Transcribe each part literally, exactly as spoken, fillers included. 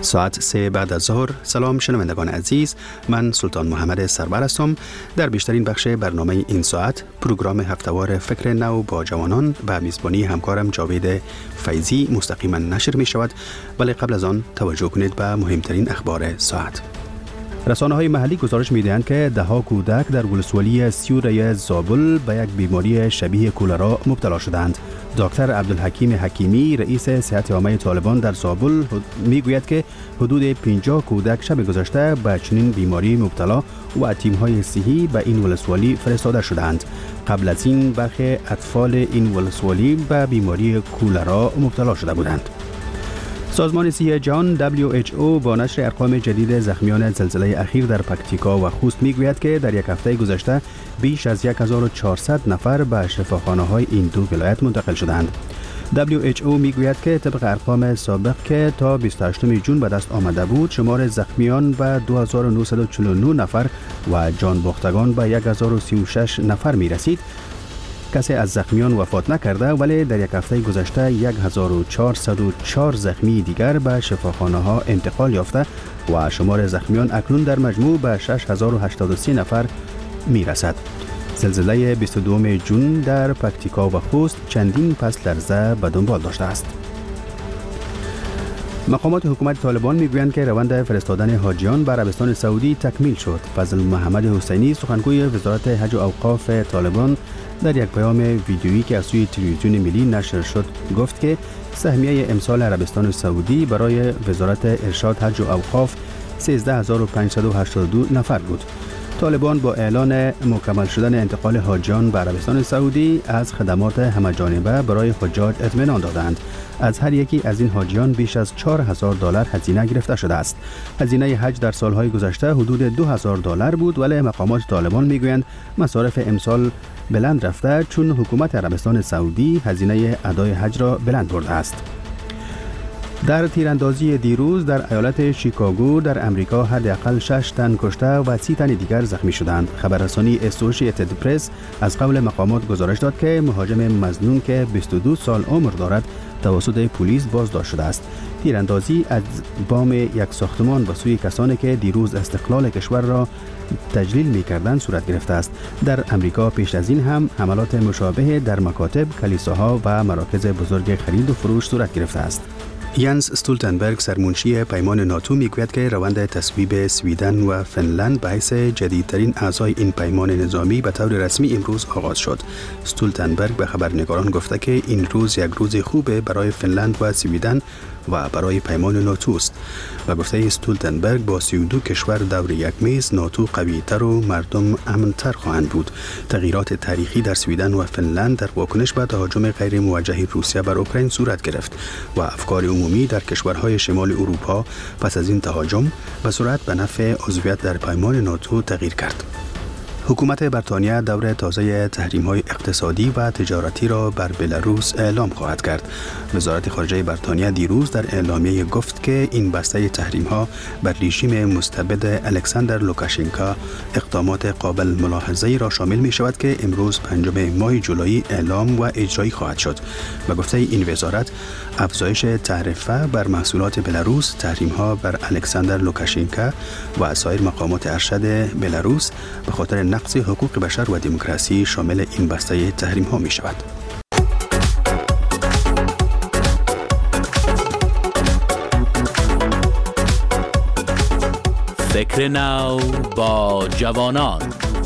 ساعت سه بعد از ظهر. سلام شنوندگان عزیز، من سلطان محمد سرور هستم. در بیشترین بخش برنامه این ساعت پروگرام هفتهوار فکر نو با جوانان به میزبانی همکارم جاوید فیضی مستقیما نشر می شود، ولی قبل از آن توجه کنید به مهمترین اخبار ساعت. رسانه‌های محلی گزارش می‌دهند که ده‌ها کودک در ولسوالی سیوره زابل به یک بیماری شبیه کولرا مبتلا شدند. دکتر عبدالحکیم حکیمی رئیس صحت عامه طالبان در زابل میگوید که حدود پنجاه کودک شب گذشته به چنین بیماری مبتلا و تیم‌های صحی به این ولسوالی فرستاده شدند. قبل از این برخی اطفال این ولسوالی به بیماری کولرا مبتلا شده بودند. سازمان صحی جهان دبلیو اچ او با نشر ارقام جدید زخمیان زلزله اخیر در پکتیکا و خوست میگوید که در یک هفته گذشته بیش از هزار و چهارصد نفر به شفاخانه‌های این دو ولایت منتقل شدند. دبلیو اچ او میگوید که طبق ارقام سابق که تا بیست و هشتم ژوئن به دست آمده بود، شمار زخمیان به دو هزار و نهصد و چهل و نه نفر و جان باختگان به هزار و سی و شش نفر می رسید. کسی از زخمیان وفات نکرده، ولی در یک هفته گذشته هزار و چهارصد و چهار زخمی دیگر به شفاخانه ها انتقال یافته و شمار زخمیان اکنون در مجموع به شش هزار و هشتاد و سه نفر می رسد. زلزله بیست و دوم ژوئن در پکتیکا و خوست چندین پس لرزه به دنبال داشته است. مقامات حکومت طالبان میگویند که روند فرستادن حاجیان به عربستان سعودی تکمیل شد. فضل محمد حسینی سخنگوی وزارت حج و اوقاف طالبان در یک پیام ویدیویی که از سوی تلویزیون ملی نشر شد گفت که سهمیه امسال عربستان سعودی برای وزارت ارشاد حج و اوقاف سیزده هزار و پانصد و هشتاد و دو نفر بود. طالبان با اعلان مکمل شدن انتقال حاجیان به عربستان سعودی از خدمات همه‌جانبه برای حجاج اطمینان دادند. از هر یکی از این حاجیان بیش از چهار هزار دلار هزینه گرفته شده است. هزینه حج در سالهای گذشته حدود دو هزار دلار بود، ولی مقامات طالبان میگویند مصارف امسال بلند رفته چون حکومت عربستان سعودی هزینه ادای حج را بلند برده است. در تیراندازی دیروز در ایالت شیکاگو در امریکا حداقل شش تن کشته و سی تن دیگر زخمی شدند. خبررسانی اسوسییتد پرس از قول مقامات گزارش داد که مهاجم مظنون که بیست و دو سال عمر دارد توسط پلیس بازداشت شده است. تیراندازی از بام یک ساختمان به سوی کسانی که دیروز استقلال کشور را تجلیل می‌کردند صورت گرفته است. در امریکا پیش از این هم حملات مشابه در مکاتب، کلیساها و مراکز بزرگ خرید و فروش صورت گرفته است. ینس استولتنبرگ سرمنشی پیمان ناتو میگوید که روند تصویب سویدن و فنلند به حیث جدیدترین اعضای این پیمان نظامی به طور رسمی امروز آغاز شد. استولتنبرگ به خبرنگاران گفته که این روز یک روز خوبه برای فنلند و سویدن و برای پیمان ناتو است و گفته استولتنبرگ با سی و دو کشور دور یک میز ناتو قوی‌تر و مردم امن‌تر خواهند بود. تغییرات تاریخی در سویدن و فنلند در واکنش به تهاجم غیر موجه روسیه بر اوکراین صورت گرفت و افکار عمومی در کشورهای شمال اروپا پس از این تهاجم به سرعت به نفع عضویت در پیمان ناتو تغییر کرد. حکومت بریتانیا دور تازه تحریم‌های اقتصادی و تجارتی را بر بلاروس اعلام خواهد کرد. وزارت خارجه بریتانیا دیروز در اعلامیه گفت که این بسته تحریم‌ها بر رژیم مستبد الکساندر لوکاشنکو اقدامات قابل ملاحظه‌ای را شامل می‌شود که امروز پنجم ماه جولای اعلام و اجرایی خواهد شد. و گفته این وزارت افزایش تعرفه بر محصولات بلاروس، تحریم‌ها بر الکساندر لوکاشنکو و سایر مقامات ارشد بلاروس به خاطر نقض حقوق بشر و دموکراسی شامل این بسته تحریم ها می شود. فکر نو با جوانان.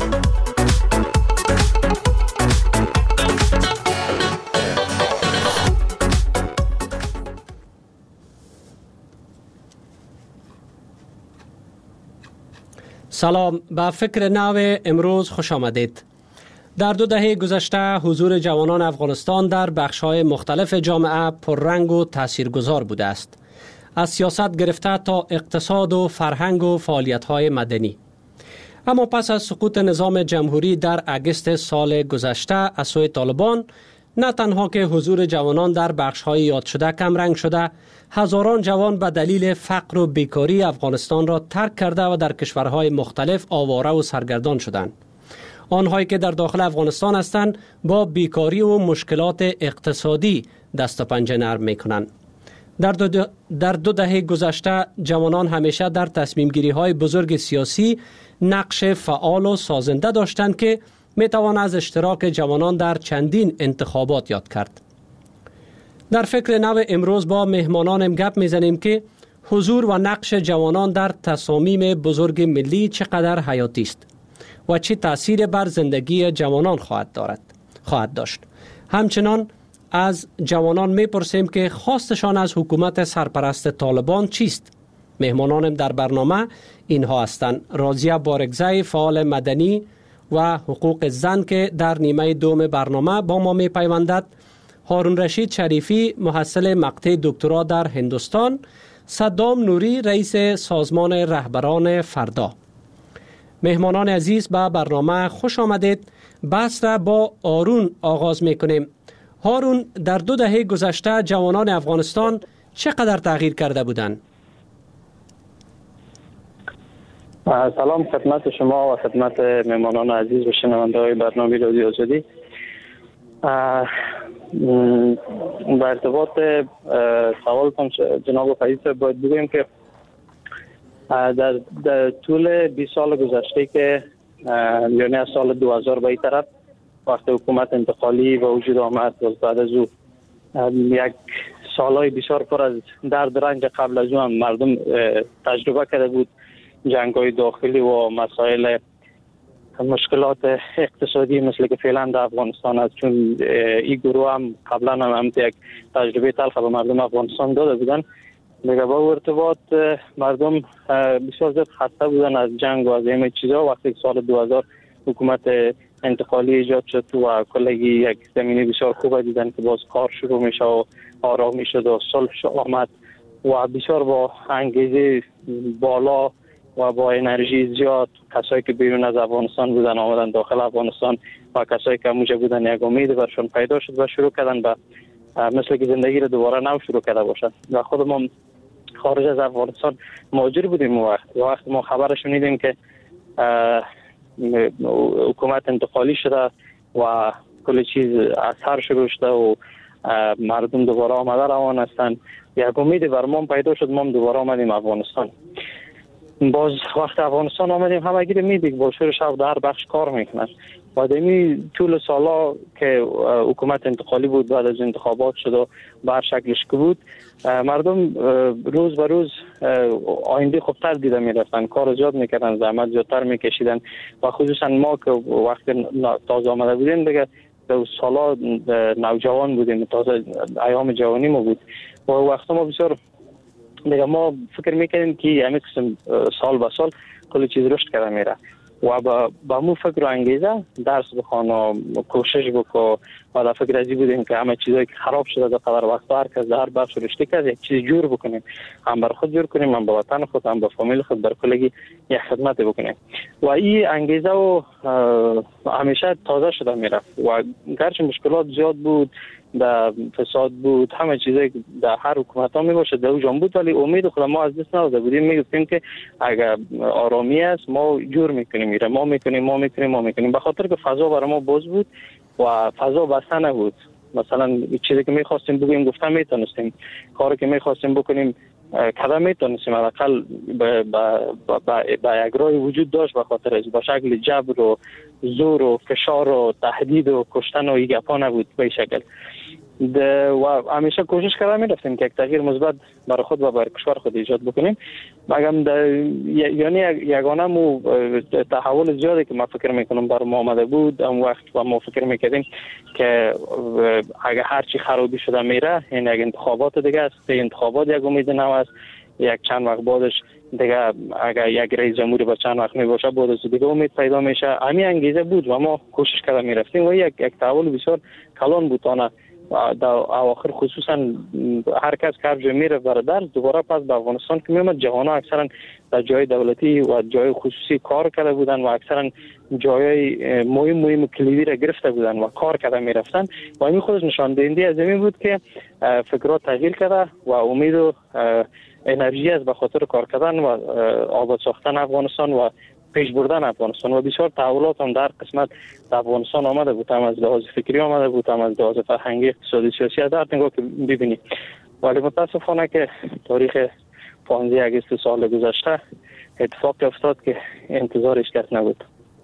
سلام، به فکر نو امروز خوش آمدید. در دو دهه گذشته حضور جوانان افغانستان در بخش‌های مختلف جامعه پررنگ و تاثیرگذار بوده است. از سیاست گرفته تا اقتصاد و فرهنگ و فعالیت‌های مدنی. اما پس از سقوط نظام جمهوری در اگست سال گذشته از سوی طالبان، نه تنها که حضور جوانان در بخش‌های یاد شده کم رنگ شده، هزاران جوان به دلیل فقر و بیکاری افغانستان را ترک کرده و در کشورهای مختلف آواره و سرگردان شدند. آنهایی که در داخل افغانستان هستند با بیکاری و مشکلات اقتصادی دست و پنجه نرم می‌کنند. در دو, در دو دهه گذشته جوانان همیشه در تصمیم گیری های بزرگ سیاسی نقش فعال و سازنده داشتند که می توان از اشتراک جوانان در چندین انتخابات یاد کرد. در فکر نو امروز با مهمانانم گپ میزنیم که حضور و نقش جوانان در تصامیم بزرگ ملی چقدر حیاتی است و چه تأثیر بر زندگی جوانان خواهد دارد خواهد داشت. همچنان از جوانان میپرسیم که خواستشان از حکومت سرپرست طالبان چیست. مهمانانم در برنامه اینها هستند: راضیه بارگزی، فعال مدنی و حقوق زن که در نیمه دوم برنامه با ما میپیوندد، هارون رشید شریفی، محصل مقطع دکترا در هندوستان، صدام نوری، رئیس سازمان رهبران فردا. مهمانان عزیز، به برنامه خوش آمدید. بحث را با هارون آغاز میکنیم. هارون، در دو دهه گذشته جوانان افغانستان چقدر تغییر کرده بودند؟ سلام خدمت شما و خدمت مهمانان عزیز و شنونده های برنامه رادیو آزادی. با ارتباط سوالتان جناب عزیز باید بگویم که در, در طول بیست سال گذشته که یعنی از سال دو هزار به این طرف وقتی حکومت انتقالی و وجود آمد و بعد از او یک سالهای بسیار پر از درد رنج قبل از او هم مردم تجربه کرده بود جنگ‌های داخلی و مسائل مشکلات اقتصادی مثل که فعلا در افغانستان است، چون این گروه هم قبلا هم, هم یک تجربه تلخ به مردم افغانستان داده بودن. دیگه با ارتباط مردم بسیار زیاد خسته بودن از جنگ و از همه چیزا. وقتی سال دو هزار حکومت انتقالی ایجاد شد و کلگی یک زمینه بسیار خوب دیدن که باز کار شروع میشه و آرامی شد و صلح آمد و بسیار با انگیزه بالا و با انرژی زیاد کسایی که بیرون از افغانستان بودن آمدن داخل افغانستان و کسایی که اونجا بودن یک امید برشون پیدا شد و شروع کردن به مثل که زندگی رو دوباره نو شروع کرده باشن. و خود ما خارج از افغانستان مهاجر بودیم وقت وقت ما خبر شنیدیم که حکومت انتقالی شده و کل چیز از سر شروع شده و مردم دوباره آمده روان هستند. یک امید بر ما پیدا شد، ما دوباره آمدیم افغانستان. باز وقت افغانستان آمدیم همه گیره میدیم با شور شب در بخش کار میکنن و دمی طول سالا که حکومت انتقالی بود بعد از انتخابات شد و بر شکلش که بود مردم روز به روز آینده خوبتر دیده میرفتن، کار زیاد میکردن، زحمت زیادتر میکشیدن و خصوصا ما که وقت تازه آمده بودیم دیگه سالا نوجوان بودیم، تازه ایام جوانی ما بود و وقت ما بسیار دیگه ما فکر میکنیم که همین قسم سال به سال کل چیز رشد کرده میره و با با مو فکر و انگیزه درس بخوان و کوشش بکن و در فکر ازی بودیم که همه چیزایی که خراب شده در قدر وقت هر کس در هر بخش رشته کرد یک چیز جور بکنیم، هم بر خود جور کنیم، هم با وطن خود، هم با فامیل خود در کلگی یک خدمت بکنیم و این انگیزه و همیشه تازه شده میره و گرچه مشکلات زیاد بود، در فساد بود، همه چیزایی در هر حکومت ها می باشه در اونجا بود، ولی امید خود ما از دست نداده بودیم. میگفتیم که اگر آرامی است ما جور میکنیم میره ما میکنیم ما میکنیم ما میکنیم به خاطر که فضا برای ما باز بود و فضا بسته نبود. مثلا چیزی که میخواستیم بگیم گفتم میتونستیم، کاری که میخواستیم بکنیم کدام میتونستیم، حداقل با یک راه وجود داشت به خاطر از با شکل جبر و زور و فشار و تهدید و کشتن و این گپا نبود به این شکل. و همیشه کوشش کردیم میرفتیم که یک تغییر مثبت برای خود و برای کشور خود ایجاد بکنیم. مگم یعنی یگانه مو تحول زیادی که ما فکر میکنم برای ما آمده بود اون وقت و ما فکر میکردیم که اگر هر چی خرابی شده میره این یک انتخابات دیگه است، انتخابات یک امید نو است، یک چند وقت بعدش دیگه اگر یک رئیس جمهوری با چند وقت می باشه بعد از دیگه امید پیدا میشه. همین انگیزه بود و ما کوشش کردیم میرفتیم و یک یک تحول بسیار کلان بود. آن در اواخر خصوصا هر کس که هر میره برای درس دوباره پس به افغانستان که میومد جوانها اکثرا در جای دولتی و جای خصوصی کار کرده بودن و اکثرا جای مهم مهم کلیدی را گرفته بودن و کار کرده میرفتن و این خودش نشان دهنده از این بود که فکرات تغییر کرده و امید و انرژی از به خاطر کار کردن و آباد ساختن افغانستان و پیش بردن افغانستان و بسیار تحولات هم در قسمت در افغانستان آمده بود، هم از لحاظ فکری آمده بود، هم از لحاظ فرهنگی، اقتصادی، سیاسی، در نگاه که ببینید ولی متاسفانه که تاریخ پانزده آگوست سال گذشته اتفاق افتاد که انتظارش کس نبود.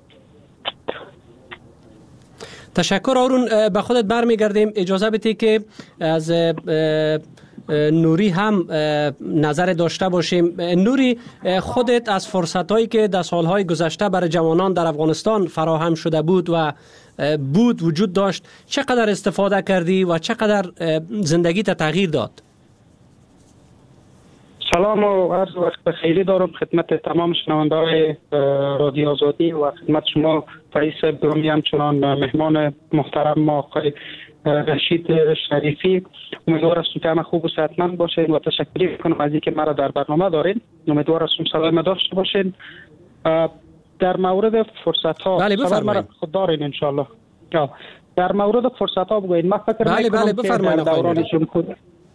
تشکر آرون. به خودت برمیگردیم. اجازه بدید که از نوری هم نظر داشته باشیم. نوری، خودت از فرصتایی که در سالهای گذشته برای جوانان در افغانستان فراهم شده بود و بود وجود داشت چقدر استفاده کردی و چقدر زندگی تا تغییر داد؟ سلام و عرض وقت بخیری دارم خدمت تمام شنونده‌های رادیو آزادی و خدمت شما رئیس گرامی، همچنان مهمان محترم ما آقای رشید شریفی. امیدوار هستم که همه خوب و صحتمند باشین و تشکر میکنم از اینکه مرا در برنامه دارین. امیدوار هستم سلام داشته باشین. در مورد فرصت ها بله بفرمایید. خود دارین ان شاء الله. در مورد فرصت ها بگوین. ما فکر بله بله میکنم که در دوران جمهوری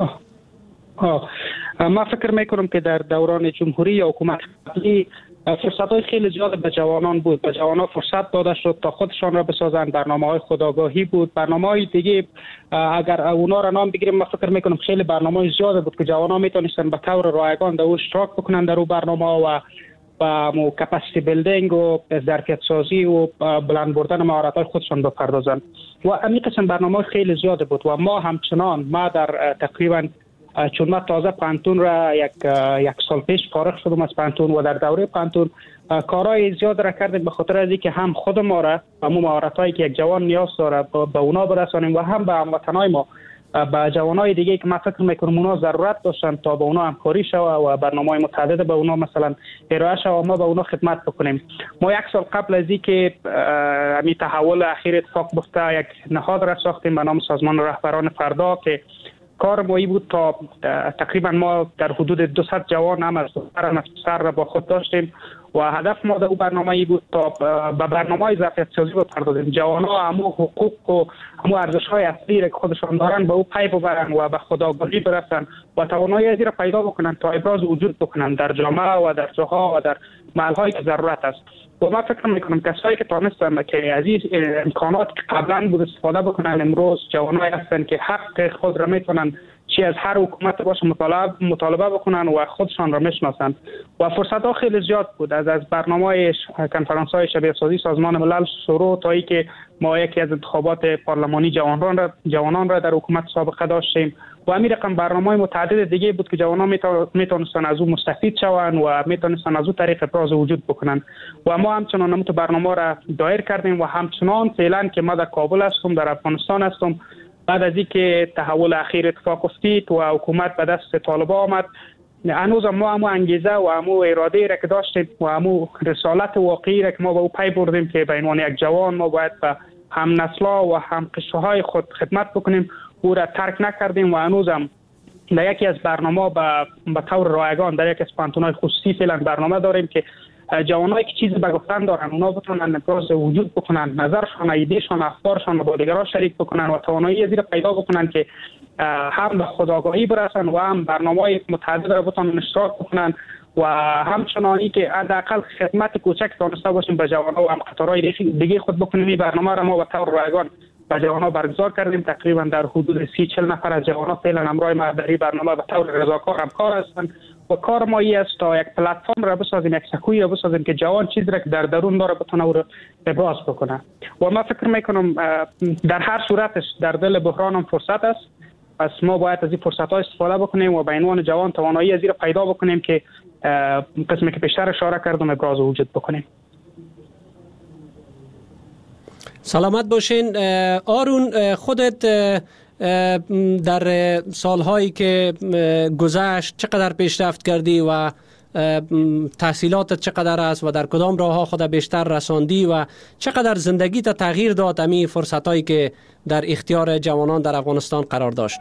آه. ما فکر میکنم که در دوران جمهوری یا حکومت قبلی فرصت‌های خیلی زیاد به جوانان بود. به جوانان فرصت داده شد تا خودشان را بسازند. برنامه‌های خودآگاهی بود. برنامه‌های دیگه اگر اونا را نام بگیریم، ما فکر میکنم خیلی برنامه‌های زیاد بود که جوانان میتونستن به طور رایگان در او اشتراک بکنن در اون برنامه و با مو کپاسیتی بیلدینگ و ظرفیت سازی و بلند بردن مهارت‌های خودشان بپردازند. و همین قسم برنامه‌های خیلی زیاد بود و ما همچنان ما در تقریبا چون ما تازه پانتون را یک یک سال پیش فارغ شدم از پانتون و در دوره پانتون کارهای زیاد را کردیم به خاطر از اینکه هم خود ما را و مو مهارت‌هایی که یک جوان نیاز داره به اونا برسانیم و هم به هموطنای ما به جوانای دیگه که ما فکر میکنم اونا ضرورت داشتن تا به اونا همکاری شوه و برنامه‌های متعدد به اونا مثلا ارائه شوه و ما به اونا خدمت بکنیم. ما یک سال قبل از اینکه همین تحول اخیر اتفاق بیفته یک نهاد را ساختیم به نام سازمان رهبران فردا که کار مایی بود تا تقریبا ما در حدود دویست جوان هم از دختر هم از پسر را با خود داشتیم و هدف ما در اون برنامه ای بود تا به برنامه‌های ظرفیت سازی بپردازیم. جوان‌ها همو حقوق و همو ارزش‌های اصلی را که خودشان دارن به او پی ببرن و به خودآگاهی برسن و توانایی از این را پیدا بکنن تا ابراز وجود بکنن در جامعه و در جاها و در محل‌هایی که ضرورت است. و ما فکر می‌کنم کسایی که تونستن که از این امکانات که قبلا بود استفاده بکنن، امروز جوانایی هستن که حق خود را میتونن چی از هر حکومت باشه مطالبه مطالبه بکنن و خودشان را میشناسن و فرصت‌ها خیلی زیاد بود. از از برنامه‌های کنفرانس‌های شبیه سازی سازمان ملل شروع تا اینکه ما یکی از انتخابات پارلمانی جوانان را جوانان را در حکومت سابقه داشتیم و همین رقم برنامه‌های متعدد دیگه بود که جوانان میتونستن از اون مستفید شوند و میتونستن از اون طریق ابراز وجود بکنن و ما همچنان همون برنامه را دایر کردیم و همچنان فعلا که ما در کابل هستم، در افغانستان هستم، بعد از اینکه تحول اخیر اتفاق افتید و حکومت به دست طالبان آمد، هنوز ما همو انگیزه و همو اراده را که داشتیم و همو رسالت واقعی را که ما به او پی بردیم که به عنوان یک جوان ما باید به هم نسلا و هم قشرهای خود خدمت بکنیم، او را ترک نکردیم و هنوز هم در یکی از برنامه به به طور رایگان در یکی از پانتون‌های خصوصی فعلا برنامه داریم که جوانایی که چیزی به گفتن دارن اونا بتونن ابراز وجود بکنن، نظرشان، ایدهشان، افکارشان با دیگران شریک بکنن و توانایی از این پیدا بکنن که هم به خودآگاهی برسن و هم برنامه‌های متعدد را بتونن اشتراک بکنن و همچنانی که حداقل خدمت کوچک دانسته باشیم به جوانان و هم قطارهای دیگه خود بکنیم. این برنامه را ما به طور رایگان به جوانان برگزار کردیم. تقریبا در حدود سی چهل نفر از جوانان فعلا همراه ما در این برنامه به طور رضاکار همکار هستند و کار ما این است تا یک پلتفرم را بسازیم، یک سکوی را بسازیم که جوان چیزی را که در درون داره بتونه او را ابراز بکنه و ما فکر میکنم در هر صورتش در دل بحران هم فرصت است. پس ما باید از این فرصت ها استفاده بکنیم و به عنوان جوان توانایی از این را پیدا بکنیم که قسمی که پیشتر اشاره کردم ابراز وجود بکنیم. سلامت باشین. آرون، خودت در سالهایی که گذشت چقدر پیشرفت کردی و تحصیلاتت چقدر است و در کدام راه ها خود بیشتر رساندی و چقدر زندگی تا تغییر داد همین فرصتایی که در اختیار جوانان در افغانستان قرار داشت؟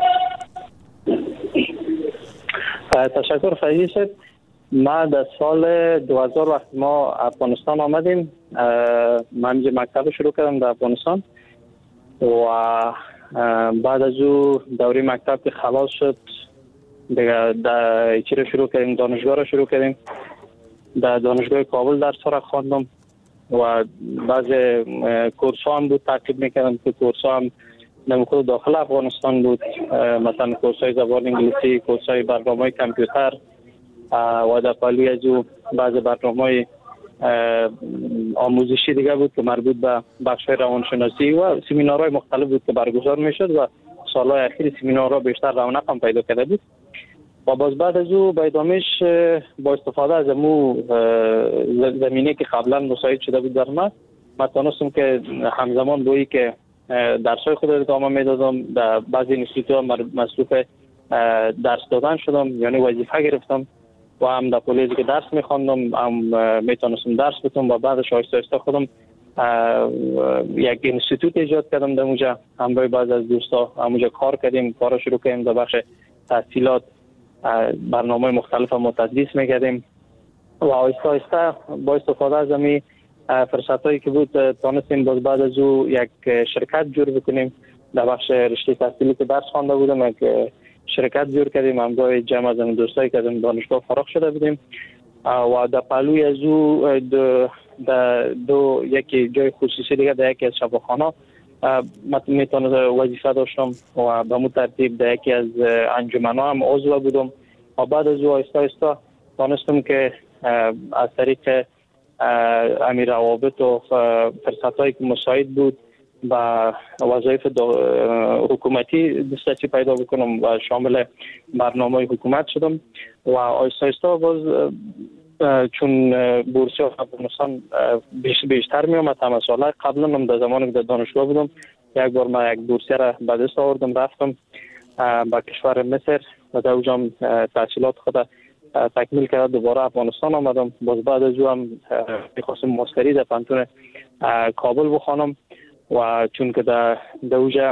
تشکر فیض. ما در سال دو هزار وقت ما افغانستان آمدیم، من اینجا مکتب شروع کردم در افغانستان و بعد از او دوره مکتب که خلاص شد دیگه در چی رو شروع کردیم، دانشگاه رو شروع کردیم. در دانشگاه کابل درس را خواندم و بعض کورس ها هم بود تعقیب میکردم که کورس ها هم در خود داخل افغانستان بود، مثلا کورس‌های زبان انگلیسی، کورس‌های برنامه‌های کامپیوتر و در پهلوی از او بعض برنامه‌های آموزشی دیگه بود که مربوط به بخش‌های روانشناسی و سمینارهای مختلف بود که برگزار می‌شد و سال‌های اخیر سمینارها بیشتر رونق هم پیدا کرده بود. و باز بعد از او به ادامهش با استفاده از امو زمینه که قبلا مساعد شده بود در من من تانستم که همزمان بایی که درس‌های خود ادامه میدادم در بعضی انستیتوت‌ها مصروف درس دادن شدم، یعنی وظیفه گرفتم و هم در کالج که درس می‌خواندم هم میتونستم درس بدم و بعدش آهسته آهسته خودم یک انستیتوت ایجاد کردم در اونجا، همراه بعض از دوستا اونجا کار کردیم، کارا شروع کردیم در بخش تحصیلات، برنامه مختلف ما تدریس می‌کردیم و آهسته آهسته با استفاده از همین فرصتایی که بود تونستیم باز بعد از او یک شرکت جور بکنیم در بخش رشته تحصیلی که درس خوانده بودم، یک شرکت جور کردیم همراه جمع از دوستایی که از دانشگاه فارغ شده بودیم و در پهلوی از او دو, دو یکی جای خصوصی دیگه در یکی از شفاخانه میتونم وظیفه داشتم و به مو ترتیب در یکی از انجمن‌ها هم عضو بودم و بعد از او آهسته آهسته تونستم که از طریق امیر روابط و فرصت‌هایی که مساعد بود با وظایف حکومتی دسترسی پیدا بکنم و شامل برنامه حکومت شدم و آهسته آهسته باز چون بورسیه افغانستان بیشتر می اومد همه ساله قبلا هم در زمانی که در دانشگاه بودم یک بار من یک بورسیه را به دست آوردم رفتم به کشور مصر و در اونجا تحصیلات خود تکمیل کرد، دوباره افغانستان آمدم. باز بعد از او هم میخواستم ماستری در پانتون کابل بخوانم و چون که در اونجا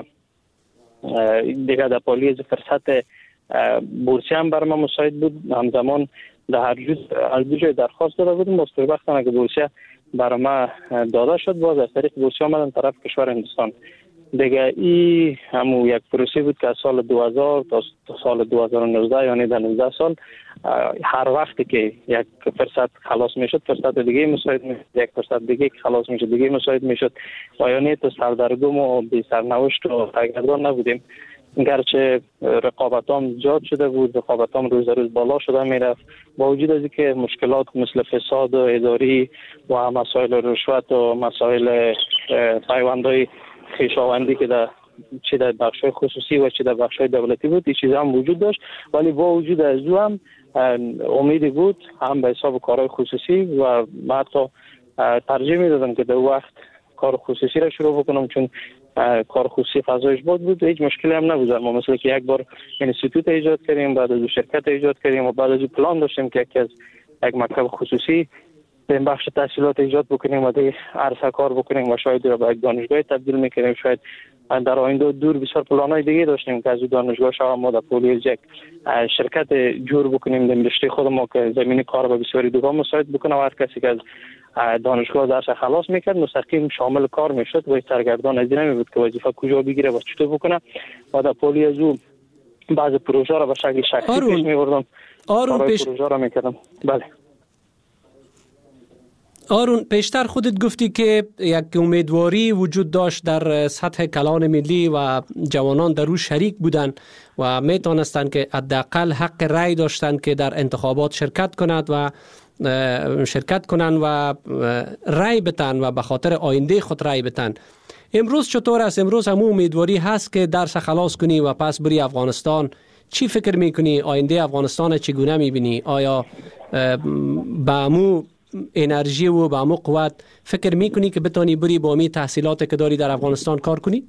دیگه در پالی از فرصت بورسیه هم بر من مساعد بود، همزمان در هر جز از دو جای درخواست داده بودم، باز وقتی که بورسیه برای ما داده شد باز از طریق بورسیه آمدم طرف کشور هندوستان. دیگه این همون یک پروسه بود که از سال دو هزار تا سال دو هزار و نوزده یعنی در نوزده سال هر وقتی که یک فرصت خلاص میشد فرصت دیگه مساعد میشد، یک فرصت دیگه که خلاص میشد دیگه مساعد میشد و یعنی تو سردرگم و بی سرنوشت و سرگردان نبودیم. گرچه رقابتام زیاد شده بود، رقابتام روز روز بالا شده میرفت، با وجود از اینکه مشکلات مثل فساد و اداری و مسائل رشوت و مسائل پیوندهای خویشاوندی که در چه در بخش‌های خصوصی و چه در بخش‌های دولتی بود این چیزا هم وجود داشت، ولی با وجود از او هم امیدی بود هم به حساب کارهای خصوصی و من حتی ترجیح میدادم که در وقت کار خصوصی را شروع بکنم چون کار خصوصی فضایش بود بود هیچ مشکلی هم نبود. ما مثلا که یک بار انستیتوت ایجاد کردیم، بعد از شرکت ایجاد کردیم و بعد از پلان داشتیم که یکی از یک مکتب خصوصی به بخش تحصیلات ایجاد بکنیم و دیگه عرصه کار بکنیم و شاید را به یک دانشگاه تبدیل میکنیم. شاید در آینده دور بسیار پلانای دیگه داشتیم که از دانشگاه شما ما در پولیس یک شرکت جور بکنیم در رشته خود ما که زمین کار به بسیاری دوگان مساعد بکنه و هر کسی که از دانشگاه درس خلاص میکرد مستقیم شامل کار میشد و سرگردان از این نمیبود که وظیفه کجا بگیره و چطور بکنه و در پولیس او بعض پروژه را به شکل شخصی پیش میبردم. آرون پیش پروژه را میکردم. بله آرون پیشتر خودت گفتی که یک امیدواری وجود داشت در سطح کلان ملی و جوانان در او شریک بودند و میتونستند که حداقل حق رأی داشتند که در انتخابات شرکت کنند و شرکت کنند و رأی بتن و به خاطر آینده خود رأی بتن. امروز چطور است؟ امروز هم امیدواری هست که درس خلاص کنی و پس بری افغانستان؟ چی فکر میکنی؟ آینده افغانستان چگونه میبینی؟ آیا با امو انرژی و با امو قوت فکر میکنی که بتانی بری با امی تحصیلات که داری در افغانستان کار کنی؟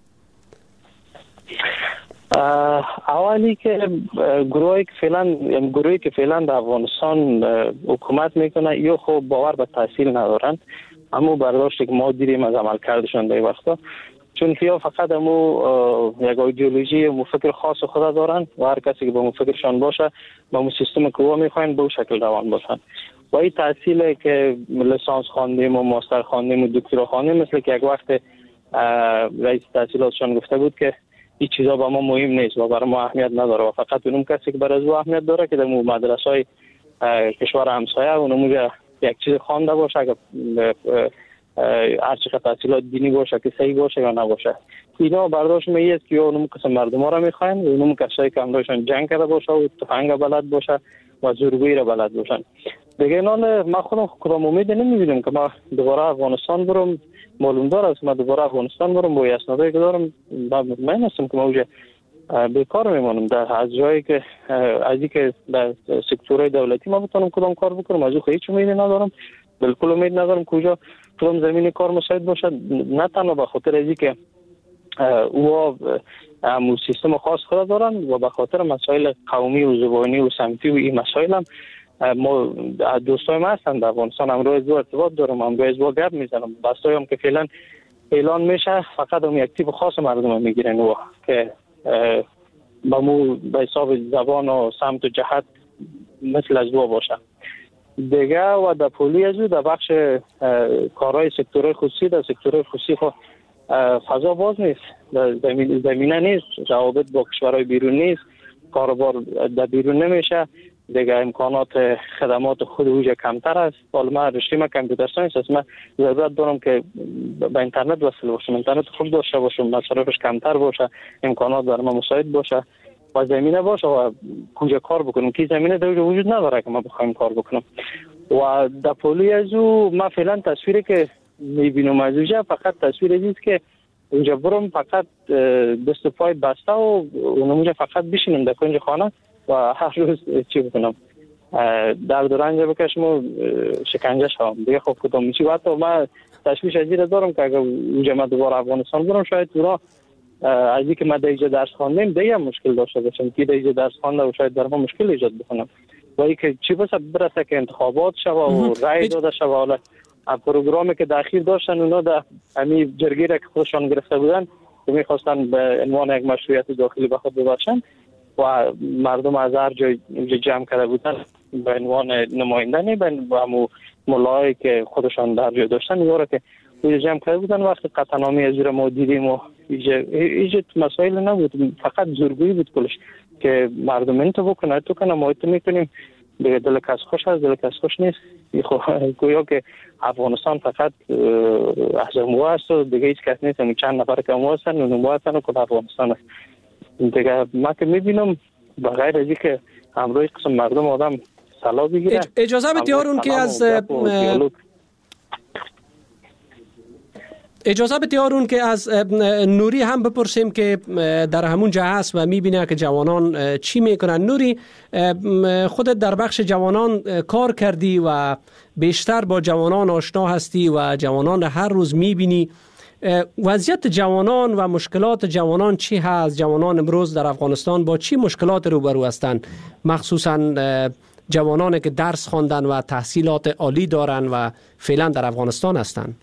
اولی که گروهی که فعلا گروهی که فعلا در افغانستان حکومت میکنه یا خب باور به تحصیل ندارند، اما برداشتی که ما دیدیم از عمل کردشان در وقتا، چون که فقط امو یک ایدئولوژی و فکر خاص خود دارن و هر کسی که با فکرشان باشه با مو سیستم قوا میخواین به اون شکل روان باشن و این تحصیل که لیسانس خواندیم و ماستر خواندیم و دکترا خواندیم مثل که یک وقت رئیس تحصیلاتشان گفته بود که این چیزا با ما مهم نیست و برای ما اهمیت نداره و فقط اونم کسی که برای او اهمیت داره که در مدرسه‌های کشور همسایه اونم یک چیز خوانده باشه، اگر هر چقدر تحصیلات دینی باشه که صحیح باشه یا نباشه. اینا برداشت می است که اونم قسم مردم ها را میخواین، اونم کسایی که همراهشان جنگ کرده باشه و تفنگ بلد باشه و زورگویی را بلد باشن. دیگه اینا ما خودم کدام امید نمیبینیم که ما دوباره افغانستان برم. معلوم دار است ما دوباره افغانستان برم با اسنادی که دارم من هستم که ما اوجه بیکار میمونم در از جایی که از اینکه در سکتور دولتی ما بتونم کدام کار بکنم از او هیچ امیدی ندارم، بالکل امید ندارم کجا کدام زمین کار مساعد باشه. نه تنها به خاطر از اینکه او هم سیستم خاص خود دارن و به خاطر مسائل قومی و زبانی و سمتی و این مسائل هم ما دوستای ما هستن در افغانستان امروز دو ارتباط دارم، امروز دو گپ میزنم. بستای هم که فعلا اعلان میشه فقط هم یک تیپ خاص مردم هم میگیرن و که با مو به حساب زبان و سمت و جهت مثل از دو باشه دیگه. و در پولی از در بخش کارهای سکتور خصوصی در سکتور خصوصی خود فضا باز نیست، زمین زمینه نیست، روابط با کشورهای بیرون نیست، کاروبار در بیرون نمیشه دیگه، امکانات خدمات خود اوجه کمتر است. حالا من رشته ما کامپیوتر ساینس است، من ضرورت دارم که به اینترنت وصل باشم، اینترنت خوب داشته باشم، مصرفش کمتر باشه، امکانات در ما مساعد باشه و زمینه باشه و کجا کار بکنم که زمینه در وجود نداره که ما بخوایم کار بکنم. و در پولی از او من فعلا تصویری که میبینم از اوجه فقط تصویر ازیست که اونجا برم فقط دست پای بسته و اونجا فقط بشینم در کنج خانه و هر روز چی بکنم درد و رنج بکشم و شکنجه شوم دیگه. خب کدام میشی و حتی من تشویش از این دارم که اگر اونجا من دوباره افغانستان برم شاید دورا از این که من در اینجا درس خواندم دیگه مشکل داشته باشم که در اینجا درس خوانده و شاید در ما مشکل ایجاد بکنم و این که چی بسه برسه که انتخابات شوه و رای داده شوه. حالا پروگرامی که در اخیر داشتن اونا در همین جرگی را که خودشان گرفته بودن و میخواستن به عنوان یک مشروعیت داخلی به خود ببخشن و مردم از هر جای جمع کرده بودن به عنوان نماینده نه به همون ملایی که خودشان در جای داشتن میاره که اونجا جمع کرده بودن. وقتی قطعنامی از ما دیدیم و ایجا مسائل نبود، فقط زورگویی بود کلش که مردم این تو بکنه تو کنه ما تو میکنیم به دل کس خوش هست، دل کس خوش نیست. گویا که افغانستان فقط احزاب مو است و دیگه هیچ کس نیست، همین چند نفر که مو هستن و مو هستن و کل افغانستان است دیگه. ما که میبینم بغیر از اینکه همروی قسم مردم آدم سلا بگیره. اجازه بدید که از اجازه بدید که از نوری هم بپرسیم که در همون جا هست و میبینه که جوانان چی میکنن. نوری، خودت در بخش جوانان کار کردی و بیشتر با جوانان آشنا هستی و جوانان هر روز میبینی. وضعیت جوانان و مشکلات جوانان چی هست؟ جوانان امروز در افغانستان با چی مشکلات روبرو هستند، مخصوصا جوانانی که درس خواندن و تحصیلات عالی دارن و فعلا در افغانستان هستند؟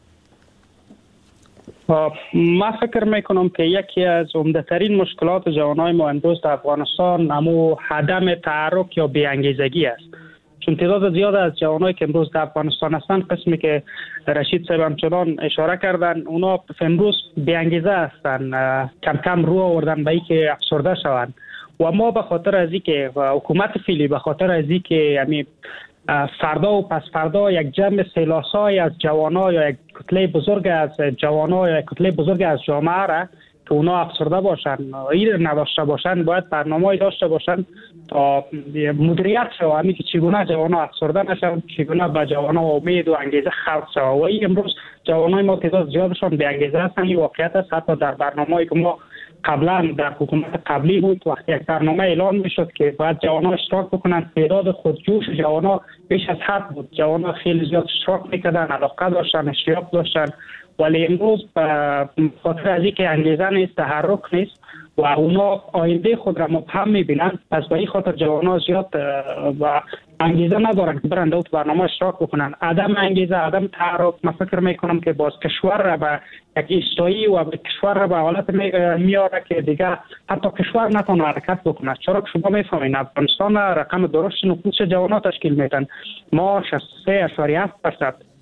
ما فکر میکنم که یکی از عمده‌ترین مشکلات جوانای ما امروز در افغانستان همون عدم تحرک یا بی‌انگیزگی است. چون تعداد زیاد از جوانایی که امروز در افغانستان هستند، قسمی که رشید صاحب همچنان اشاره کردن، اونا امروز بی‌انگیزه هستند، کم کم رو آوردن به اینکه افسرده شوند. و ما به خاطر از اینکه حکومت فعلی به خاطر از اینکه یعنی فردا و پس فردا یک جمع سیلاسای از جوانا یا یک کتله بزرگ از جوانا یا یک کتله بزرگ از جامعه را که اونا افسرده باشن، این نداشته باشن، باید برنامه‌ای داشته باشن تا مدیریت شود، همین که چگونه جوانا افسرده نشن، چگونه به جوانا امید و انگیزه خلق شود. و این امروز جوانای ما تعداد زیادشان بی انگیزه هستن. این واقعیت است. حتی در برنامه‌ای که ما قبلا در حکومت قبلی بود، وقتی یک برنامه اعلان میشد که باید جوانان اشتراک بکنن، تعداد خودجوش جوانان بیش از حد بود. جوانان خیلی زیاد اشتراک میکردن، علاقه داشتن، اشتیاق داشتن. ولی امروز به خاطر از اینکه انگیزه نیست، تحرک نیست و اونا آینده خود را مبهم میبینن، پس به این خاطر جوانان زیاد و انگیزه ندارن که برن در برنامه اشتراک بکنن. عدم انگیزه، عدم تحرک، من فکر میکنم که باز کشور را به یک استایی و به کشور را به حالت میاره که دیگه حتی کشور نتونه حرکت بکنه. چرا که شما میفهمین افغانستان رقم درشت نفوس جوانان تشکیل میدن. ما شصت و سه اشاریه هفت درصد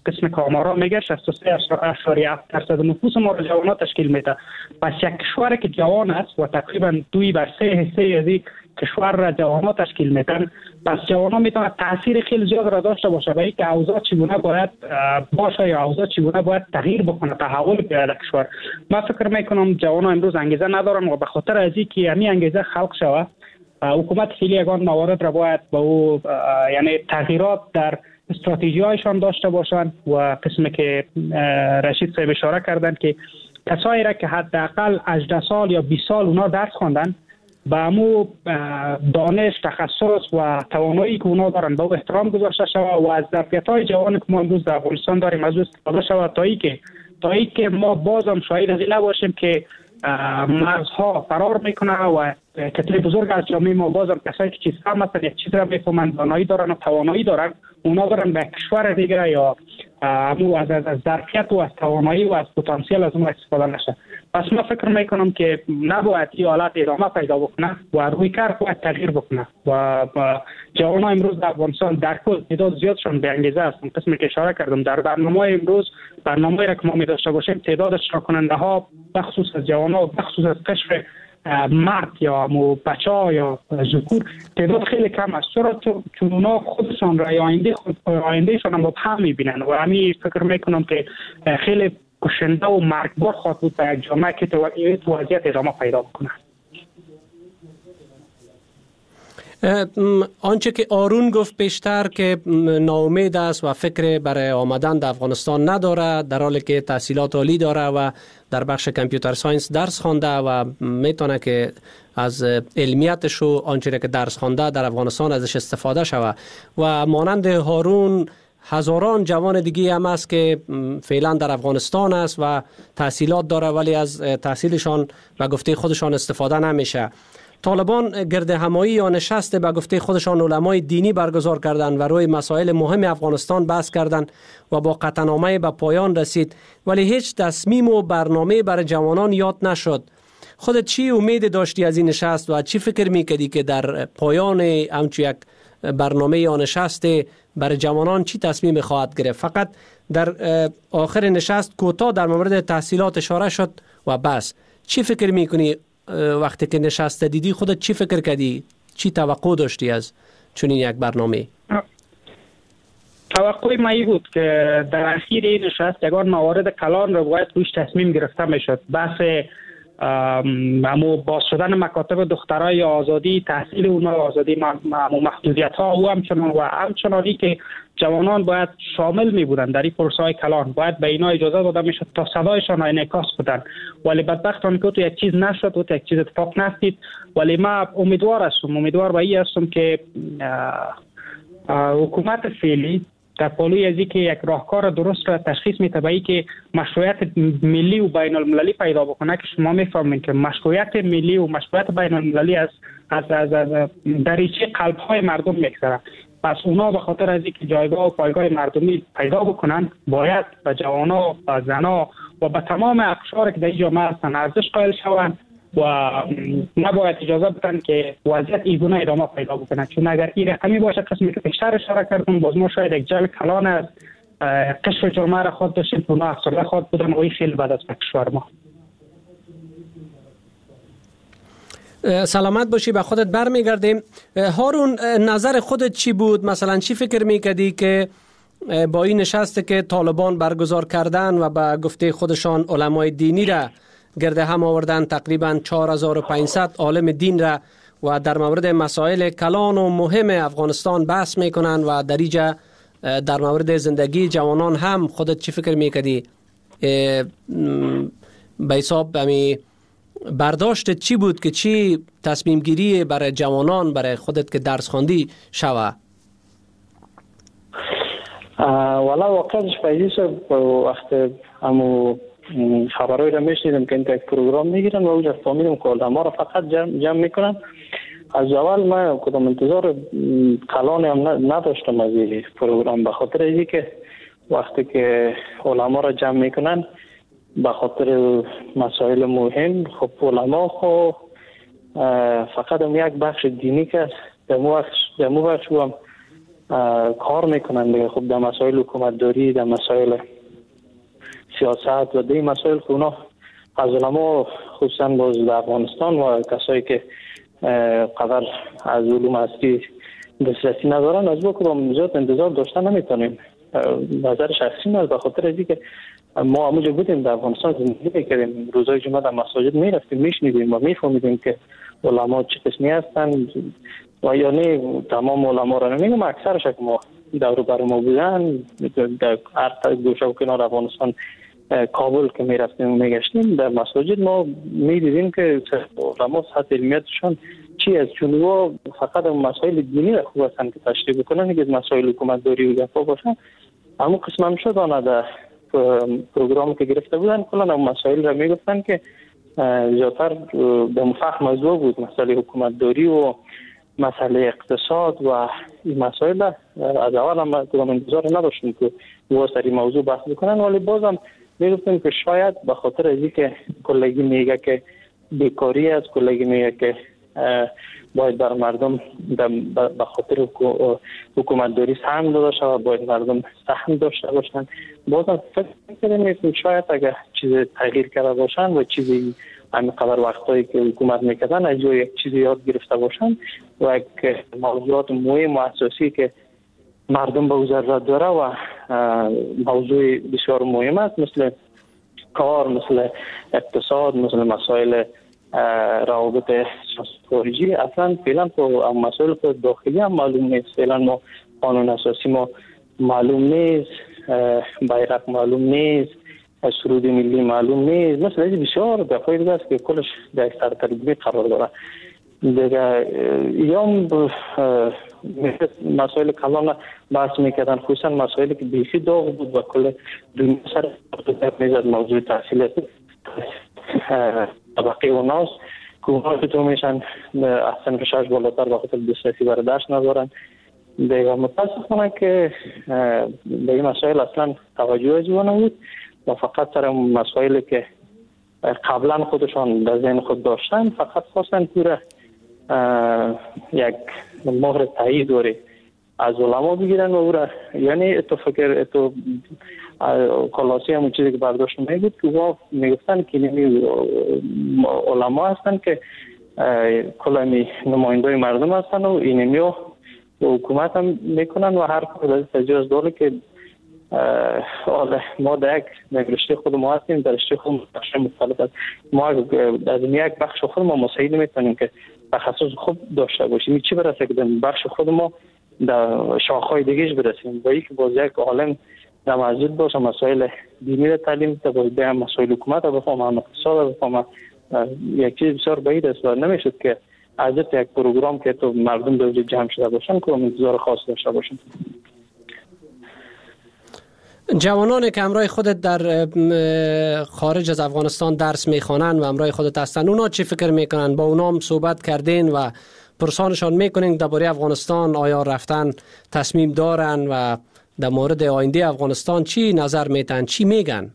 قسم که آمارا میگه شصت و سه اشاریه هفت درصد نفوس ما را جوانان تشکیل میده. پس یک کشور که جوان است و تقریبا دوی بر سه حصه از این کشور را جوانان تشکیل میدن، پس جوانان میتونه تاثیر خیلی زیاد را داشته باشه به اینکه اوضاع چگونه باید باشه یا اوضاع چگونه باید تغییر بکنه، تحول بیاید کشور. من فکر میکنم جوانان امروز انگیزه ندارن و به خاطر از اینکه همین انگیزه خلق شود، حکومت فعلی یگان موارد را باید به او یعنی تغییرات در استراتژی هایشان داشته باشند و قسمی که رشید صاحب اشاره کردن که کسایی را که حداقل هجده سال یا بیست سال اونا درس خواندن به امو دانش، تخصص و توانایی که اونا دارن به او احترام گذاشته شود و از ظرفیت‌های جوانی که ما امروز در افغانستان داریم از او استفاده شود تا اینکه تا اینکه ما بازم شاهد از این نباشیم که مرزها فرار میکنه و کتله بزرگ از جامعه ما بازم کسایی که چیز هم هستن یک چیز را میفهمند، دانایی دارن و توانایی دارن، اونا دارن به کشور دیگه یا امو از از ظرفیت و از توانایی و از پتانسیل از اون استفاده نشه. پس من فکر میکنم که نباید این حالت ادامه پیدا بکنه و روی کار باید تغییر بکنه و جوانان امروز در افغانستان در کل تعداد زیادشون به انگیزه هستن. قسمی که اشاره کردم در برنامه امروز برنامه را که ما می داشته باشیم تعداد اشتراک کننده ها بخصوص از جوانان و بخصوص از قشر مرد یا مو بچه‌ها یا ذکور تعداد خیلی کم است، چرا چون اونا خودشان را آینده خود آیندهشان هم مبهم می‌بینن و همین فکر میکنم که خیلی کشنده و مرگبار خواهد بود به یک جامعه که تو وضعیت ادامه پیدا بکنه. آنچه که آرون گفت پیشتر که ناامید است و فکر برای آمدن در افغانستان نداره، در حالی که تحصیلات عالی داره و در بخش کامپیوتر ساینس درس خوانده و میتونه که از علمیتش و آنچه که درس خوانده در افغانستان ازش استفاده شود و مانند هارون هزاران جوان دیگه هم است که فعلا در افغانستان است و تحصیلات داره ولی از تحصیلشان و گفته خودشان استفاده نمیشه. طالبان گرد همایی یا نشست به گفته خودشان علمای دینی برگزار کردند و روی مسائل مهم افغانستان بحث کردند و با قطعنامه به پایان رسید، ولی هیچ تصمیم و برنامه برای جوانان یاد نشد. خودت چی امید داشتی از این نشست و چی فکر میکردی که در پایان همچون یک برنامه یا نشست برای جوانان چی تصمیم خواهد گرفت؟ فقط در آخر نشست کوتاه در مورد تحصیلات اشاره شد و بس. چی فکر میکنی وقتی که نشست دیدی؟ خودت چی فکر کردی؟ چی توقع داشتی از چنین یک برنامه؟ توقع ما این بود که در اخیر این نشست یگان موارد کلان رو باید روش تصمیم گرفته میشد. بحث امو باز شدن مکاتب دخترای آزادی تحصیل اونا، آزادی محدودیت ها او همچنان و همچنانی که جوانان باید شامل می بودن در این پروسه های کلان، باید به اینا اجازه داده میشد تا صدایشان انعکاس بدن، ولی بدبختانه که تو یک چیز نشد و یک چیز اتفاق نیفتاد. ولی ما امیدوار هستم امیدوار به این هستم که حکومت فعلی در پالوی از که یک راهکار درست را تشخیص میده به که مشروعیت ملی و بین المللی پیدا بکنه، که شما میفهمین که مشروعیت ملی و مشروعیت بین المللی از از از, از دریچه قلب های مردم میگذره. پس اونا به خاطر از اینکه جایگاه و پایگاه مردمی پیدا بکنن باید به جوانا و زنا و به تمام اقشار که در جامعه هستن ارزش قائل شوند و نباید اجازه بدن که وضعیت ایگونه ادامه پیدا بکنه، چون اگر این رقمی باشه قسمی که بیشتر اشاره کردم باز ما شاید یک جل کلان است قشر جامعه را خود داشتیم که اونا افسرده خود بودن و این خیلی بد است به کشور ما. سلامت باشی، به خودت برمیگردیم. هارون نظر خودت چی بود؟ مثلا چی فکر میکردی که با این نشستی که طالبان برگزار کردن و به گفته خودشان علمای دینی را گرد هم آوردن، تقریبا چهار هزار و پانصد عالم دین را و در مورد مسائل کلان و مهم افغانستان بحث میکنن و در اینجا در مورد زندگی جوانان هم خودت چی فکر میکردی؟ به حساب همی برداشت چی بود که چی تصمیم گیری برای جوانان برای خودت که درس خواندی شوه؟ والا واقعا شپایدیش وقت همو خبرهای را میشنیدم که این یک پروگرام میگیرن و اونجا فهمیدم که علما را فقط جمع, جمع میکنن. از اول من کدام انتظار کلان هم نداشتم از این پروگرام، به خاطر اینکه که وقتی که علما را جمع میکنن به خاطر مسائل مهم، خب علما خب فقط هم یک بخش دینی که در مو بخش هم کار میکنن دیگه. خب در مسائل حکومت داری، در مسائل سیاست و دیگه مسائل که اونا از علما خصوصا باز در افغانستان و کسایی که قدر از علوم اصلی دسترسی ندارن از بکنم زیاد انتظار داشتن نمیتونیم. نظر شخصی من به خاطر از اینکه ما همونجا بودیم در افغانستان زندگی میکردیم، روزای جمعه در مساجد میرفتیم، میشنیدیم و میفهمیدیم که علما چه قسمی هستن و یا نه تمام علما را نمیگم، اکثرش که ما دور بر ما بودن در هر گوشه و کنار افغانستان، کابل که میرفتیم و میگشتیم در مساجد ما میدیدیم که علما سطح علمیتشان چی از چونوا فقط مسائل دینی را خوب هستن که تشریح بکنن، که مسائل حکومت داری و گفا باشن همون قسم هم شد. آنها در پروگرامی که گرفته بودن کلان هم مسائل را میگفتن که زیادتر به مفهم موضوع بود، مسئله حکومت داری و مسئله اقتصاد و این مسائل. از اول هم کدام انتظار نداشتیم که واسه این موضوع بحث بکنن، ولی بازم میگفتیم که شاید به خاطر از اینکه کلگی میگه که بیکاری است، کلگی میگه که باید بر مردم به خاطر حکومت داری سهم داشته و باید مردم سهم داشته باشن، بازم فکر میکنیم شاید اگر چیز تغییر کرده باشن و چیزی همین قدر وقتایی که حکومت میکردن از جای یک چیزی یاد گرفته باشن و یک موضوعات مهم و اساسی که مردم به او ضرورت داره و موضوع بسیار مهم است مثل کار، مثل اقتصاد، مثل مسائل روابط خارجی، اصلا فعلا تو مسائل داخلی هم معلوم نیست. فعلا ما قانون اساسی ما معلوم نیست، بیرق معلوم نیست، سرود ملی معلوم نیست، مثلا بسیار دفعه دیگه است که کلش در سرتربیه قرار داره دیگه. یا مسائل کلان بحث میکردن، خصوصا مسائلی که بیخی داغ بود و کل دنیا سر میزد، موضوع تحصیل طبقه و ناس که اونها که تو میشن احسن شش بالاتر به خاطر دسترسی برداشت ندارن دیگه. متاسفانه که به این مسائل اصلا توجه از نبود و فقط سر مسائلی که قبلا خودشان در ذهن خود داشتن فقط خواستن پوره یک مهر تایید دوری از علما بگیرن و او را، یعنی اتو فکر اتو کلاسی همون چیزی که برداشت میگید که وا میگفتن که نمی علما هستن که کلامی نماینده مردم هستن و اینمی و حکومت هم میکنن و هر کار تجاوز داره که ما در یک رشته خود ما هستیم، در رشته خود مختلف است. ما از یک بخش خود ما مساعد میتونیم که تخصص خود داشته باشیم، چی برسه که در بخش خود ما در شاخهای دیگهش برسیم و یک باز یک عالم در مسجد باشه مسائل دینی را تعلیم تا باید هم مسائل حکومت را بفهم، هم اقتصاد را بفهم. یک چیز بسیار بعید است و نمیشد که از یک پروگرام که تو مردم در وجود جمع شده باشن که انتظار خاص داشته باشن. جوانانی که همراه خودت در خارج از افغانستان درس میخوانند و همراه خودت هستند، اونا چی فکر میکنن؟ با اونا هم صحبت کردین و پرسانشان میکنین درباره افغانستان؟ آیا رفتن تصمیم دارن و در مورد آینده افغانستان چی نظر میتن؟ چی میگن؟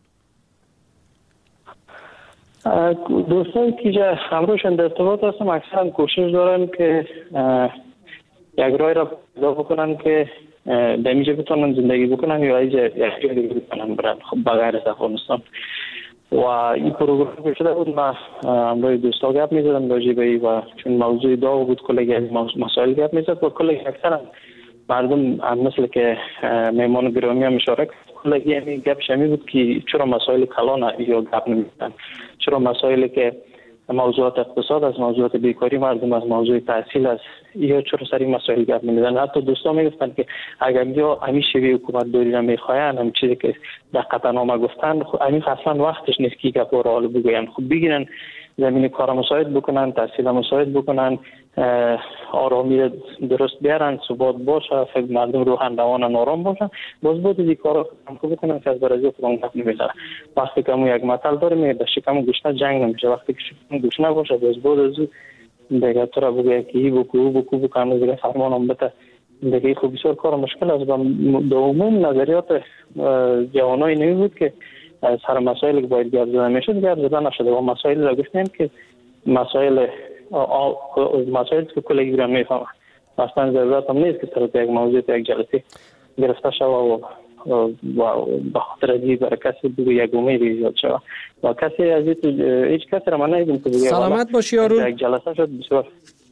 دوستایی که همراهشان در ارتباط هستم اکثرا کوشش دارن که یک راه را پیدا بکنن که در اینجا بتونن زندگی بکنن یا اینجا یک جای دیگه بتونن برن بغیر از افغانستان. و این پروگرام که شده بود ما همراه دوستا گپ میزدم راجع به و چون موضوع داغ بود کلی از مسائل گپ میزد و کلی اکثرا مردم هم مثل که میمان گرامی هم اشاره کلی همین گپ شمی بود که چرا مسائل کلان یا گپ نمیزدن، چرا مسائلی که موضوعات اقتصاد از موضوعات بیکاری مردم از موضوع تحصیل است یا چرا سری مسائل گپ نمیزنن. حتی دوستا میگفتن که اگر یا همین شوی حکومت داری را میخواین هم چیزی که در قطعنامه گفتن همین اصلا وقتش نیست که گپ رو حال بگوین. خب بگیرن زمین کار مساعد بکنن، تحصیل مساعد بکنن، آرامی درست بیارن، ثبات باشه، فکر مردم روحن روانن آرام باشن، باز بود این کارا هم بکنن که از برازی خودمون گپ نمیزنن. وقتی که ما یک مثال داریم میگه در شکم گوشت جنگ نمیشه، وقتی که شکم گوشت نباشه باز بود از دیگه تو را بگه که ای بکو بکو بکنه دیگه فرمان هم بده دیگه. خب بسیار کار مشکل است. به عموم نظریات جوانای نمی بود که سر مسائلی که باید گپ زدن میشد گپ زدن نشده و مسائلی را گفتیم که مسائل مسائلی که کلی را میفهمن اصلا ضرورت هم نیست که صورت یک موضوع یک جلسه گرفته شود و و به خاطر ازی برای کسی بگو یک امید ایجاد شود و کسی از هیچ کسی را من ندیدم که بگه سلامت باشی یارون. یک جلسه شد بسیار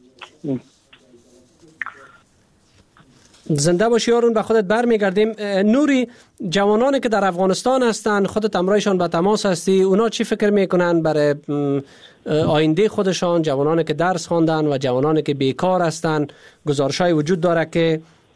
زنده باشی یارون. به خودت برمیگردیم. نوری، جوانانی که در افغانستان هستند خودت همراهشان به تماس هستی، اونا چی فکر میکنن برای آینده خودشان؟ جوانانی که درس خواندن و جوانانی که بیکار هستند، گزارش‌های وجود داره که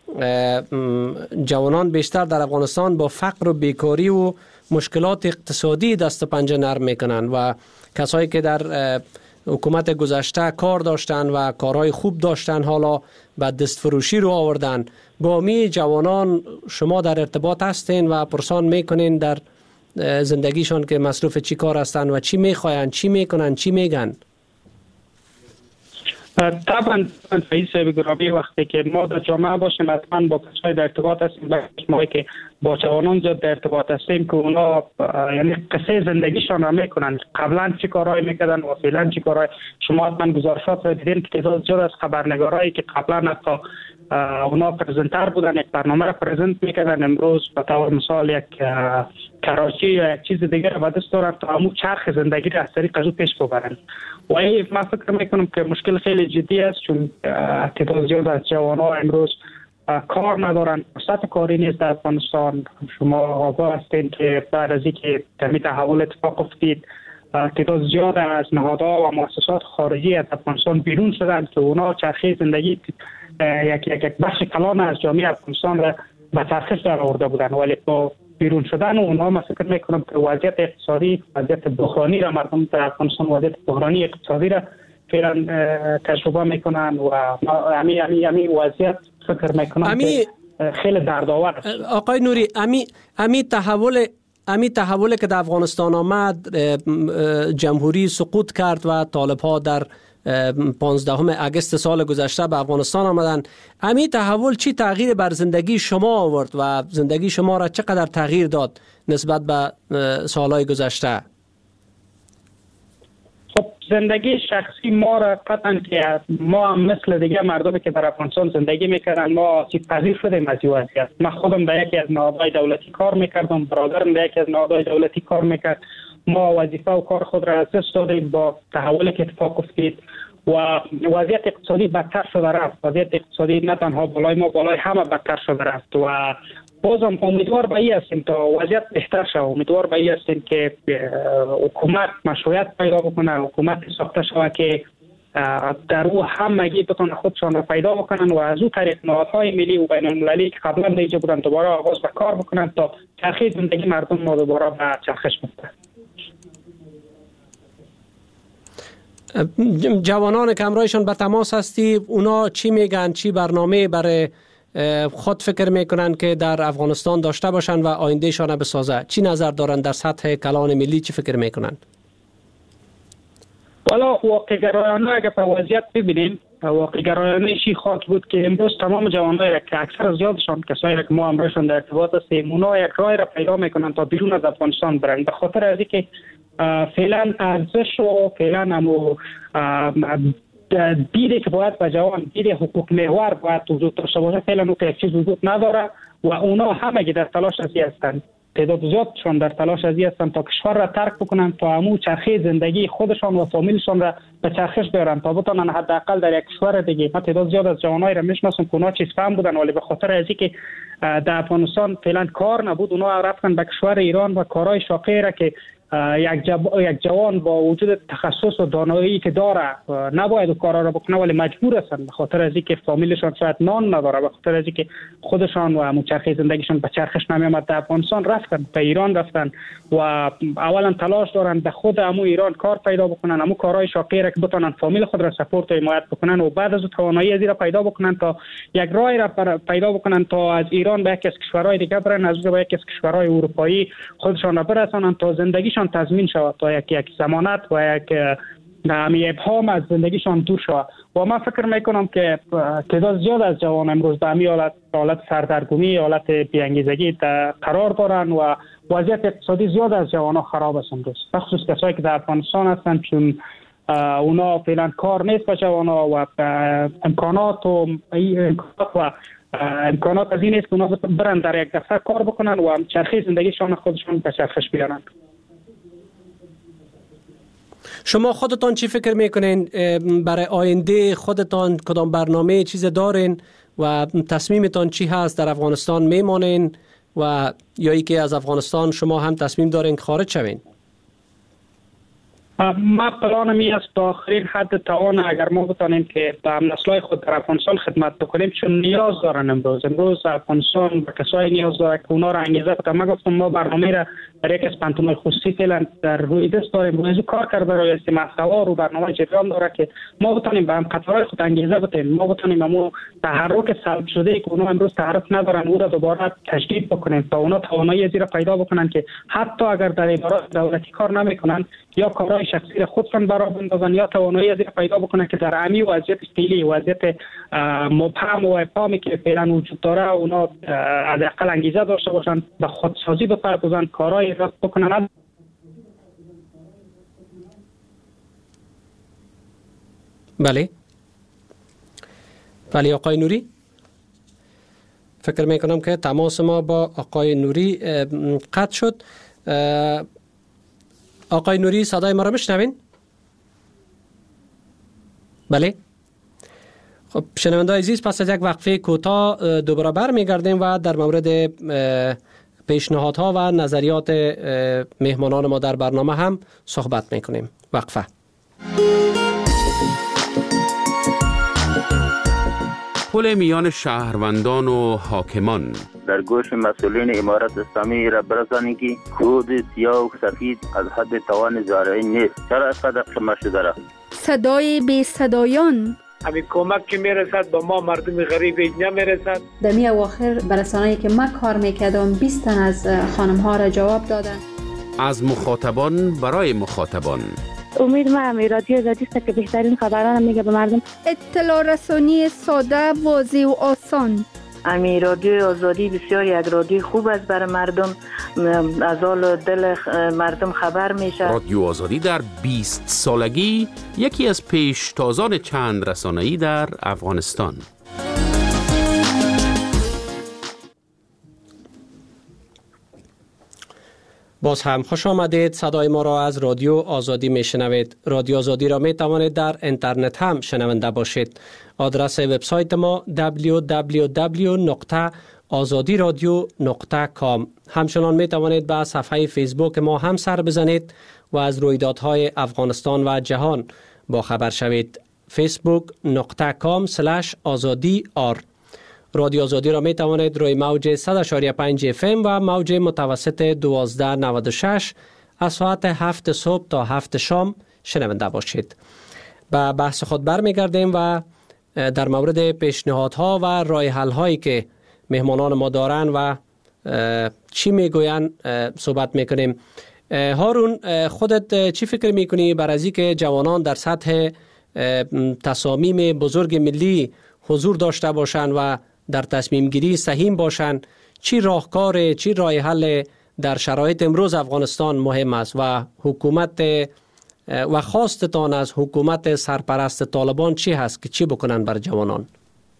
جوانان بیشتر در افغانستان با فقر و بیکاری و مشکلات اقتصادی دست و پنجه نرم میکنن و کسایی که در حکومت گذشته کار داشتن و کارهای خوب داشتن حالا به دستفروشی رو آوردن. با می جوانان شما در ارتباط هستین و پرسان میکنین در زندگیشان که مصروف چی کار هستن و چی میخواین، چی میکنن، چی میگن؟ طبعا رئیس گرامی وقتی که ما در جامعه باشیم حتما با کسای در ارتباط هستیم، ما که با جوانان زیاد در ارتباط هستیم که اونا یعنی قصه زندگیشان را میکنن، قبلا چی کارهایی میکردن و فعلا چی کارهایی. شما حتما گزارشات را دیدین که تعداد زیاد از خبرنگارایی که قبلا حتی اونا پرزنتر بودن، یک برنامه را پرزنت میکردن، امروز به طور مثال یک کراچی یا یک چیز دیگر را به دست دارن تا همون چرخ زندگی را از طریق از او پیش ببرن. و این من فکر میکنم که مشکل خیلی جدی است، چون تعداد زیاد از جوان‌ها امروز کار ندارن، فرصت کاری نیست در افغانستان. شما آگاه هستین که بعد از اینکه تمی تحول اتفاق افتید تعداد زیاد از نهادها و مؤسسات خارجی از افغانستان بیرون شدن که اونا چرخه زندگی یک یک بخش کلان از جامعه افغانستان را به چرخش در آورده بودن، ولی با بیرون شدن اونها من فکر میکنم که وضعیت اقتصادی، وضعیت بحرانی را مردم در افغانستان وضعیت بحرانی اقتصادی را فعلا تجربه میکنن و امی امی امی وضعیت فکر میکنم امی که خیلی دردآور است. آقای نوری، امی امی تحول امی تحولی که در افغانستان آمد، جمهوری سقوط کرد و طالب ها در پانزدهم اگست سال گذشته به افغانستان آمدن. امی تحول چی تغییر بر زندگی شما آورد و زندگی شما را چقدر تغییر داد نسبت به سالهای گذشته؟ خب زندگی شخصی ما را قطعا که ما هم مثل دیگه مردمی که در افغانستان زندگی میکردن ما آسیب پذیر شدیم از این وضعیت. من خودم در یکی از نهادهای دولتی کار میکردم، برادرم در یکی از نهادهای دولتی کار میکرد. ما وظیفه و کار خود را از دست دادیم با تحولی که اتفاق افتید و وضعیت اقتصادی بدتر شده رفت. وضعیت اقتصادی نه تنها بالای ما، بالای همه بدتر شده رفت و بازم امیدوار به این هستیم تا وضعیت بهتر شود. امیدوار به این هستیم که حکومت مشروعیت پیدا بکنه، حکومت ساخته شود که در او همگی بتونه خودشان را پیدا بکنن و از او طریق نهادهای ملی و بین المللی که قبلا دیگه بودن دوباره آغاز به کار بکنن تا چرخه زندگی مردم ما دوباره به چرخش بیفته. جوانان که همراهشان به تماس هستی، اونا چی میگن؟ چی برنامه برای خود فکر میکنن که در افغانستان داشته باشن و آیندهشان بسازه؟ چی نظر دارن در سطح کلان ملی؟ چی فکر میکنن؟ والا واقع گرایانه اگر به وضعیت ببینیم، واقع گرایانه چی خواهد بود که امروز تمام جوانایی که اکثر زیادشان کسایی که ما همراهشان در ارتباط هستیم، اونا یک راه را پیدا میکنن تا بیرون از افغانستان برن، به خاطر از اینکه فعلا ارزش و فعلا همو دیدی که باید به جوان، دیدی حقوق محور باید وجود داشته باشه، فعلا اون یک چیز وجود نداره و اونا همگی در تلاش ازی هستند. تعداد زیادشان در تلاش ازی هستند تا کشور را ترک بکنن، تا همو چرخه زندگی خودشان و فامیلشان را به چرخش بیارن، تا بتونن حداقل در یک کشور دیگه. من تعداد زیاد از جوانایی را میشناسم که اونا چیز فهم بودن ولی به خاطر از اینکه در افغانستان فعلا کار نبود، اونا رفتن به کشور ایران و کارهای شاقی را که یک جب... یک جوان با وجود تخصص و دانایی که داره نباید اون کارا را بکنه ولی مجبور هستن به خاطر از اینکه فامیلشان شاید نان نداره، به خاطر از اینکه خودشان و چرخه زندگیشان به چرخش نمیامد، در افغانستان رفتن، به ایران رفتن و اولا تلاش دارن به خود همو ایران کار پیدا بکنن، همو کارهای شاقی را که بتونن فامیل خود را سپورت و حمایت بکنن و بعد از توانایی از را پیدا بکنن تا یک راهی را پیدا بکنن تا از ایران به یکی از کشورهای دیگه برن، از به یکی از کشورهای اروپایی خودشان را برسانن تا زندگیشان تضمین شود، تا یک یک ضمانت و یک نمی ابهام از زندگیشان دور شود. و من فکر میکنم که تعداد زیاد از جوان امروز در می حالت حالت سردرگمی، حالت بی‌انگیزگی قرار دارن و وضعیت اقتصادی زیاد از جوانان خراب است امروز، بخصوص کسایی که در افغانستان هستند، چون اونا فعلا کار نیست به جوانا و امکانات و امکانات و امکانات از این است که اونا برن در یک دفتر کار بکنن و چرخه زندگیشان خودشان به چرخش بیارن. شما خودتان چی فکر میکنین برای آینده خودتان؟ کدام برنامه چیز دارین و تصمیمتان چی هست؟ در افغانستان میمانین و یا ای که از افغانستان شما هم تصمیم دارین خارج شوین؟ ما پلانم این است تا آخرین حد توان اگر ما بتانیم که به نسل‌های خود در افغانستان خدمت بکنیم، چون نیاز دارن. امروز امروز افغانستان به کسایی نیاز داره که اونا را انگیزه بده. ما گفتم ما برنامه را در یک از پانتون‌های خصوصی فعلا در روی دست داریم، روی کار کرده، روی استماع رو برنامه جریان داره که ما بتانیم به هم قطارهای خود انگیزه بدیم، ما بتانیم همون تحرک سلب شده که اونا امروز تحرک ندارن او را دوباره تجدید بکنیم تا اونا توانایی زیر پیدا بکنن که حتی اگر در ادارات دولتی کار نمیکنن یا کارهای شخصی خودشان برای بندازن یا توانایی از پیدا بکنن که در عمی وضعیت فعلی وضعیت مبهم و ابهامی که فعلا وجود داره اونا از اقل انگیزه داشته باشن، به خودسازی بپردازن، کارهای را بکنن. بله بله آقای نوری، فکر میکنم که تماس ما با آقای نوری قطع شد. آقای نوری صدای ما را میشنوین؟ بله. خب شنونده‌های عزیز، پس از یک وقفه کوتاه دوباره برمیگردیم و در مورد پیشنهادها و نظریات مهمانان ما در برنامه هم صحبت میکنیم. وقفه. پل میان شهروندان و حاکمان در گوش مسئولین امارت اسلامی را برسانید که خود سیاه و سفید از حد توان زارعی نیست. چرا اینقدر قمه شده را؟ صدای بی صدایان، همین کمک که میرسد با ما مردم غریب نمیرسد. در می اواخر برسانه‌ای که من کار میکردم بیست تن از خانم ها را جواب دادن. از مخاطبان برای مخاطبان. امید ما هم رادیو آزادی است که بهترین خبران میگه به مردم. اطلاع رسانی ساده، واضح و آسان. امی رادیو آزادی بسیار یک رادیو خوب است برای مردم، از حال دل مردم خبر میشه. رادیو آزادی در بیست سالگی یکی از پیشتازان چند رسانه‌ای در افغانستان. باز هم خوش آمدید. صدای ما را از رادیو آزادی می شنوید. رادیو آزادی را می توانید در اینترنت هم شنونده باشید. آدرس وبسایت ما دبلیو دبلیو دبلیو نقطه آزادی رادیو نقطه کام. همچنان می توانید به صفحه فیسبوک ما هم سر بزنید و از رویدادهای افغانستان و جهان با خبر شوید. فیسبوک نقطه کام سلش آزادی آر. رادیو آزادی را می توانید روی موج صد و چهار و پنج اف ام و موج متوسط دوازده نود و شش از ساعت هفت صبح تا هفت شام شنونده باشید. به بحث خود برمیگردیم و در مورد پیشنهادها و راه حل هایی که مهمانان ما دارن و چی میگوین صحبت میکنیم. هارون، خودت چی فکر میکنی بر از اینکه جوانان در سطح تصامیم بزرگ ملی حضور داشته باشند و در تصمیم گیری سهیم باشند؟ چی راهکار، چی راه حل در شرایط امروز افغانستان مهم است و حکومت و خواستتان از حکومت سرپرست طالبان چی هست که چی بکنن بر جوانان؟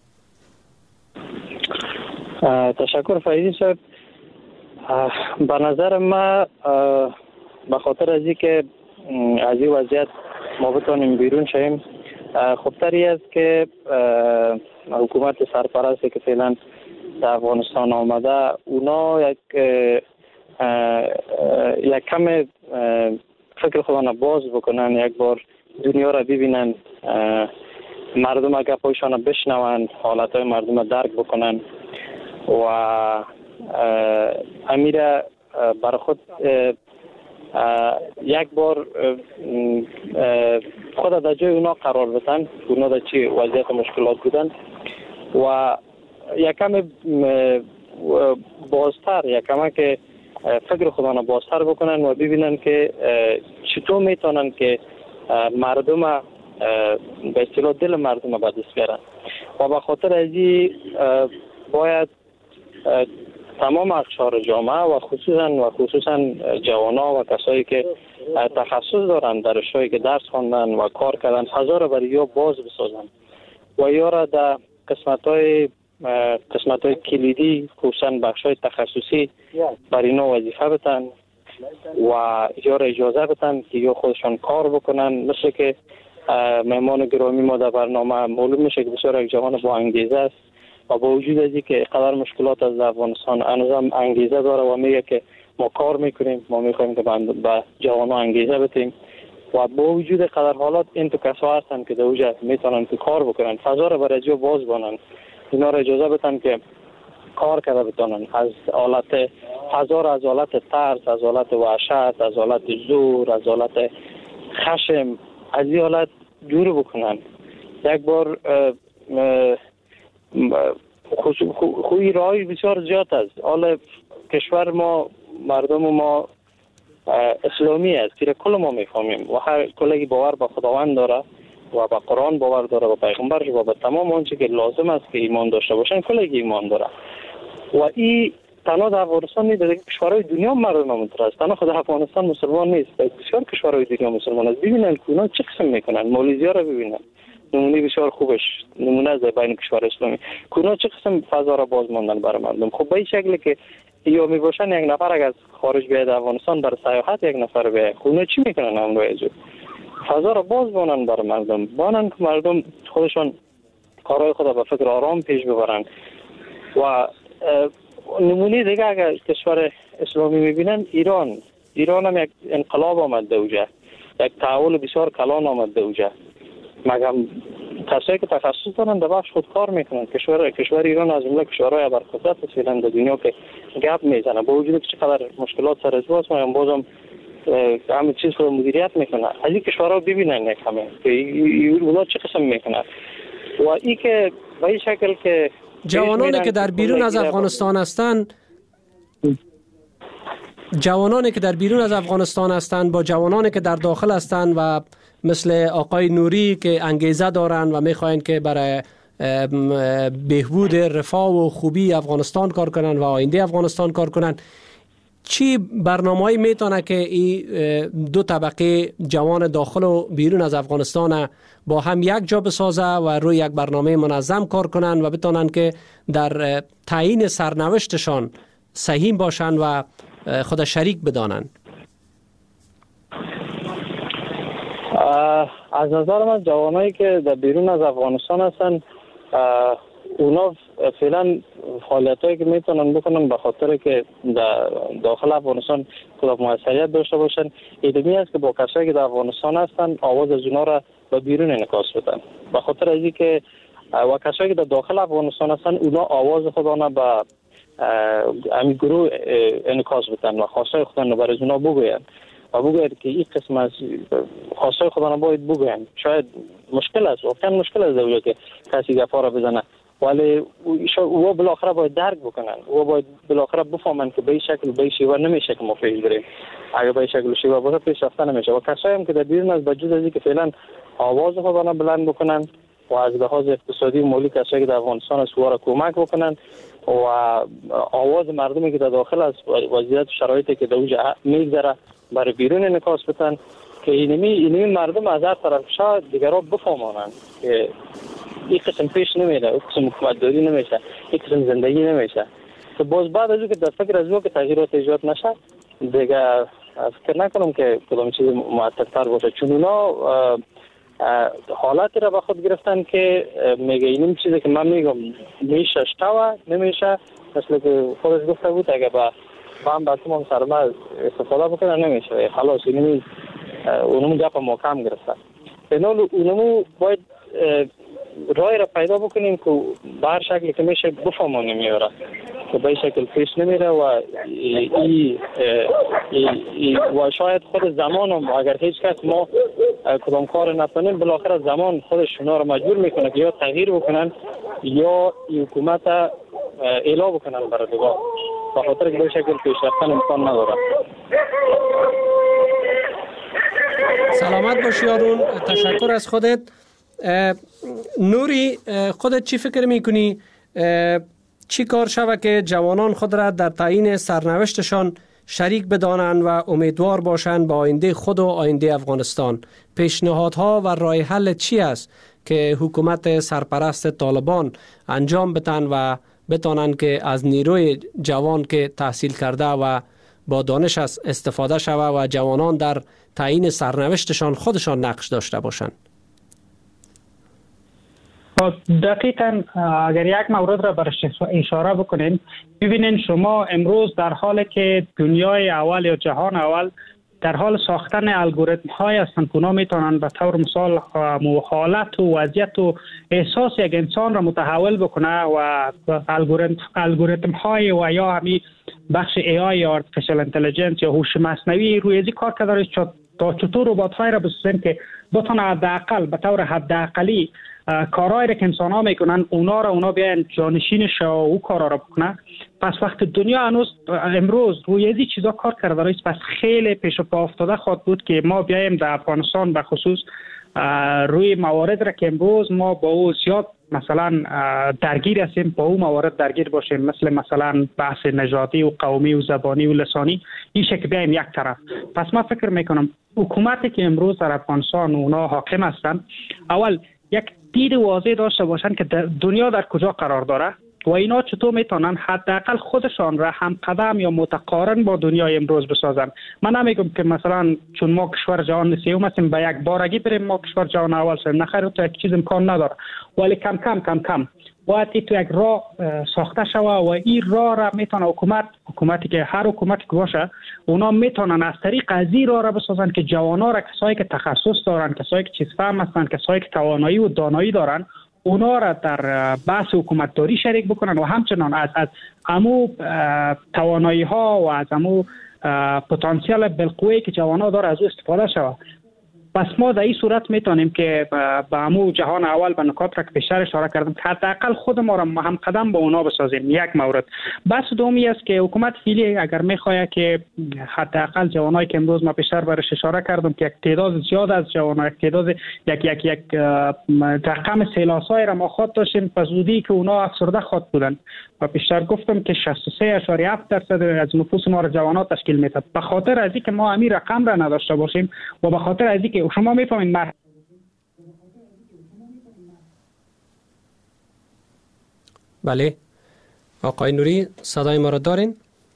تشکر فایزی صاحب. به نظر ما به خاطر از اینکه از این وضعیت ما بتونیم بیرون شویم، خوبتری است که حکومت سرپرستی که فعلا در افغانستان آمده اونا یک یک کم فکر خودان باز بکنن، یک بار دنیا را ببینن، مردم اگر پایشان بشنون، حالتهای مردم درک بکنن و امیره بر خود یک بار خود در جای اونا قرار بدن، اونا در چی وضعیت مشکلات بودن و یکم بازتر یکم که فکر خودانو بازتر بکنن و ببینن که چطور میتونن که مردم به اصطلاح دل مردم به دست بیارن و به خاطر ازی باید تمام اقشار جامعه و خصوصا و خصوصا جوانا و کسایی که تخصص دارن در رشته‌ای که درس خواندن و کار کردن فضا را برای یا باز بسازن و یا را در قسمت‌های قسمت‌های کلیدی خصوصا بخش‌های تخصصی برای اینا وظیفه بدن و یا را اجازه بدن که یا خودشان کار بکنن. مثل که مهمان گرامی ما در برنامه معلوم میشه که بسیار یک جوان با انگیزه است و با وجود از اینکه قدر مشکلات از افغانستان هنوز انگیزه داره و میگه که ما کار میکنیم، ما میخوایم که به جوانان انگیزه بدیم و با وجود قدر حالات این تو کسا هستن که در اوجه میتونن که کار بکنن، فضا رو برای جو باز بانن، اینا رو اجازه بدن که کار کرده بتونن، از حالت فضا رو از حالت ترس، از حالت وحشت، از حالت زور، از حالت خشم، از این حالت دور بکنن. یک بار خوی رای بسیار زیاد است. حالا کشور ما مردم ما اسلامی است که کل ما میفهمیم و هر کلگی باور به خداوند داره و به قرآن باور داره و پیغمبرش و به تمام آنچه که لازم است که ایمان داشته باشن کلگی ایمان داره و این تنها در افغانستان نیست، در کشورهای دنیا مردم همونطور است. تنها خود افغانستان مسلمان نیست، در بسیار کشورهای دنیا مسلمان است. ببینن که اونا چه قسم میکنن، مالزیا رو ببینن، نمونه بسیار خوبش نمونه از بین کشور اسلامی که اونا چه قسم فضا را باز ماندن برای مردم. خب به این شکل که یا می باشن یک نفر اگر از خارج بیاد افغانستان برای سیاحت یک نفر بیاد، اونا چی میکنن؟ هم روی فضا را باز بانن برای مردم، بانن که مردم خودشان کارهای خود به فکر آرام پیش ببرن. و نمونه دیگه اگر کشور اسلامی میبینن ایران ایران هم یک انقلاب آمد دوجه، یک تحول بسیار کلان آمد دوجه، مگم کسایی که تخصص دارن در بخش خود کار میکنن. کشور کشور ایران از جمله کشورهای ابرقدرت است فعلا در دنیا که گپ میزنه، با وجود که چقدر مشکلات سر از باست ما بازم همه چیز رو مدیریت میکنه. از این کشورها ببینن یک همه که اونا چه قسم میکنن و این که به این شکل که جوانانی که در بیرون از افغانستان هستند جوانانی که در بیرون از افغانستان هستند با جوانانی که در داخل هستند و مثل آقای نوری که انگیزه دارند و میخواین که برای بهبود رفاه و خوبی افغانستان کار کنن و آینده افغانستان کار کنن، چی برنامه‌ای میتونه که این دو طبقه جوان داخل و بیرون از افغانستان با هم یک جا بسازه و روی یک برنامه منظم کار کنن و بتونن که در تعیین سرنوشتشان سهیم باشن و خود شریک بدانن؟ از نظر من جوانایی که در بیرون از افغانستان هستن اونا فعلا فعالیتایی که میتونن بکنن به خاطر که در داخل افغانستان خود موثریت داشته باشن ایدمی است که با کسایی که در افغانستان هستن آواز از اونا را به بیرون انعکاس بدن. به خاطر از اینکه و کسایی که در داخل افغانستان هستن اونا آواز خودانه به همین گروه انعکاس بدن و خواستای خودانه برای اونا بگوین و بگوید که این قسم از خواستای خودانه باید بگوین. شاید مشکل است، واقعا مشکل است در که کسی گپا را بزنه، ولی او بالاخره باید درک بکنن، او باید بالاخره بفهمن که به این شکل به این شیوه نمیشه که ما پیش بریم. اگر به این شکل شیوه باشه پیش رفتن نمیشه. و کسایی هم که در بیرون از بجز از اینکه فعلا آواز خودانه بلند بکنن و از لحاظ اقتصادی و مالی کسایی که در افغانستان است را کمک بکنن و آواز مردمی که در داخل است وضعیت شرایطی که در اونجا میگذره برای بیرون انعکاس بدن که اینمی اینمی مردم از هر طرف شاید دیگران بفهمانند که این قسم پیش نمیره، این قسم حکومتداری نمیشه، این قسم زندگی نمیشه. که باز بعد از اون که در فکر از اون که تغییرات ایجاد نشه دیگه فکر نکنم که کدام چیز مؤثرتر باشه، چون اونا حالتی را به خود گرفتن که میگه اینم چیزی که من میگم میشه شتاوه نمیشه، مثل که خودش گفته بود اگه با هم با تمام سرما استفاده بکنه نمیشه، خلاص اینمی اونمو گپ محکم گرفته. بنابراین اونمو باید رای را پیدا بکنیم که به هر شکلی که میشه بفهمانیم میاره که به این شکل پیش نمیره و ای ای ای و شاید خود زمان هم اگر هیچ کس ما کدام کار نکنیم بالاخره زمان خودش اونا را مجبور میکنه که یا تغییر بکنن یا حکومت اعلام بکنن برای دیگه، به خاطر که به شکل پیش رفتن امکان نداره. سلامت باشی یارون، تشکر از خودت. نوری، خودت چی فکر میکنی چی کار شود که جوانان خود را در تعیین سرنوشتشان شریک بدانند و امیدوار باشند به آینده خود و آینده افغانستان. پیشنهادها و راه حل چی است که حکومت سرپرست طالبان انجام بدن و بتانند که از نیروی جوان که تحصیل کرده و با دانش استفاده شود و جوانان در تعیین سرنوشتشان خودشان نقش داشته باشند؟ دقیقاً اگر یک مورد را برش اشاره بکنیم، ببینید شما امروز در حالی که دنیای اول یا جهان اول در حال ساختن الگوریتم های هستند که اونا میتونن به طور مثال حالت و وضعیت و احساس یک انسان را متحول بکنه و الگوریتم الگوریتم های و یا همین بخش ای آی یا artificial intelligence یا هوش مصنوعی روی ازی کار کرده تا چطور ربات های را بسازیم که بتونه حداقل به طور حداقلی کارهایی را که انسان ها میکنن اونا را اونا بیان جانشین شو او کارا را بکنه. پس وقت دنیا هنوز امروز روی ازی چیزا کار کرده است، پس خیلی پیش پا افتاده خواهد بود که ما بیایم در افغانستان به خصوص روی موارد را که امروز ما با او زیاد مثلا درگیر هستیم با او موارد درگیر باشیم، مثل مثلا بحث نژادی و قومی و زبانی و لسانی، این شکل بیایم یک طرف. پس من فکر میکنم حکومتی که امروز در افغانستان اونا حاکم هستند اول یک دید واضح داشته باشند که دنیا در کجا قرار داره و اینا چطور میتونن حداقل خودشان را هم قدم یا متقارن با دنیای امروز بسازن. من نمیگم که مثلا چون ما کشور جهان سوم هستیم به یک بارگی بریم ما کشور جهان اول شیم، نخیر تو یک چیز امکان نداره، ولی کم کم کم کم باید تو یک راه ساخته شوه و این راه را میتونه حکومت حکومتی که هر حکومتی که باشه اونا میتونن از طریق از این راه را بسازن که جوانا را، کسایی که تخصص دارن، کسایی که چیز فهم هستن، کسایی که توانایی و دانایی دارن، اونا را در بحث حکومتداری شریک بکنن و همچنان از از امو توانایی ها و از امو پتانسیل بالقوه که جوانا داره از او استفاده شود. پس ما در این صورت میتونیم که با امو جهان اول به نکات را که بیشتر اشاره کردم که حداقل خود ما را هم قدم با اونا بسازیم. یک مورد. بحث دومی است که حکومت فعلی اگر میخواد که حداقل جوانایی که امروز ما بیشتر برش اشاره کردم که یک تعداد زیاد از جوانان، یک تعداد یک یک یک رقم سیلاسای را ما خود داشتیم به زودی که اونا افسرده خود بودن و بیشتر گفتم که شصت و سه اشاریه هفت درصد از نفوس ما را جوانات تشکیل میداد. به خاطر از اینکه ما همین رقم را نداشته باشیم و به خاطر از اینکه شما میفهمید مر... بله آقای نوری صدای ما را دارین؟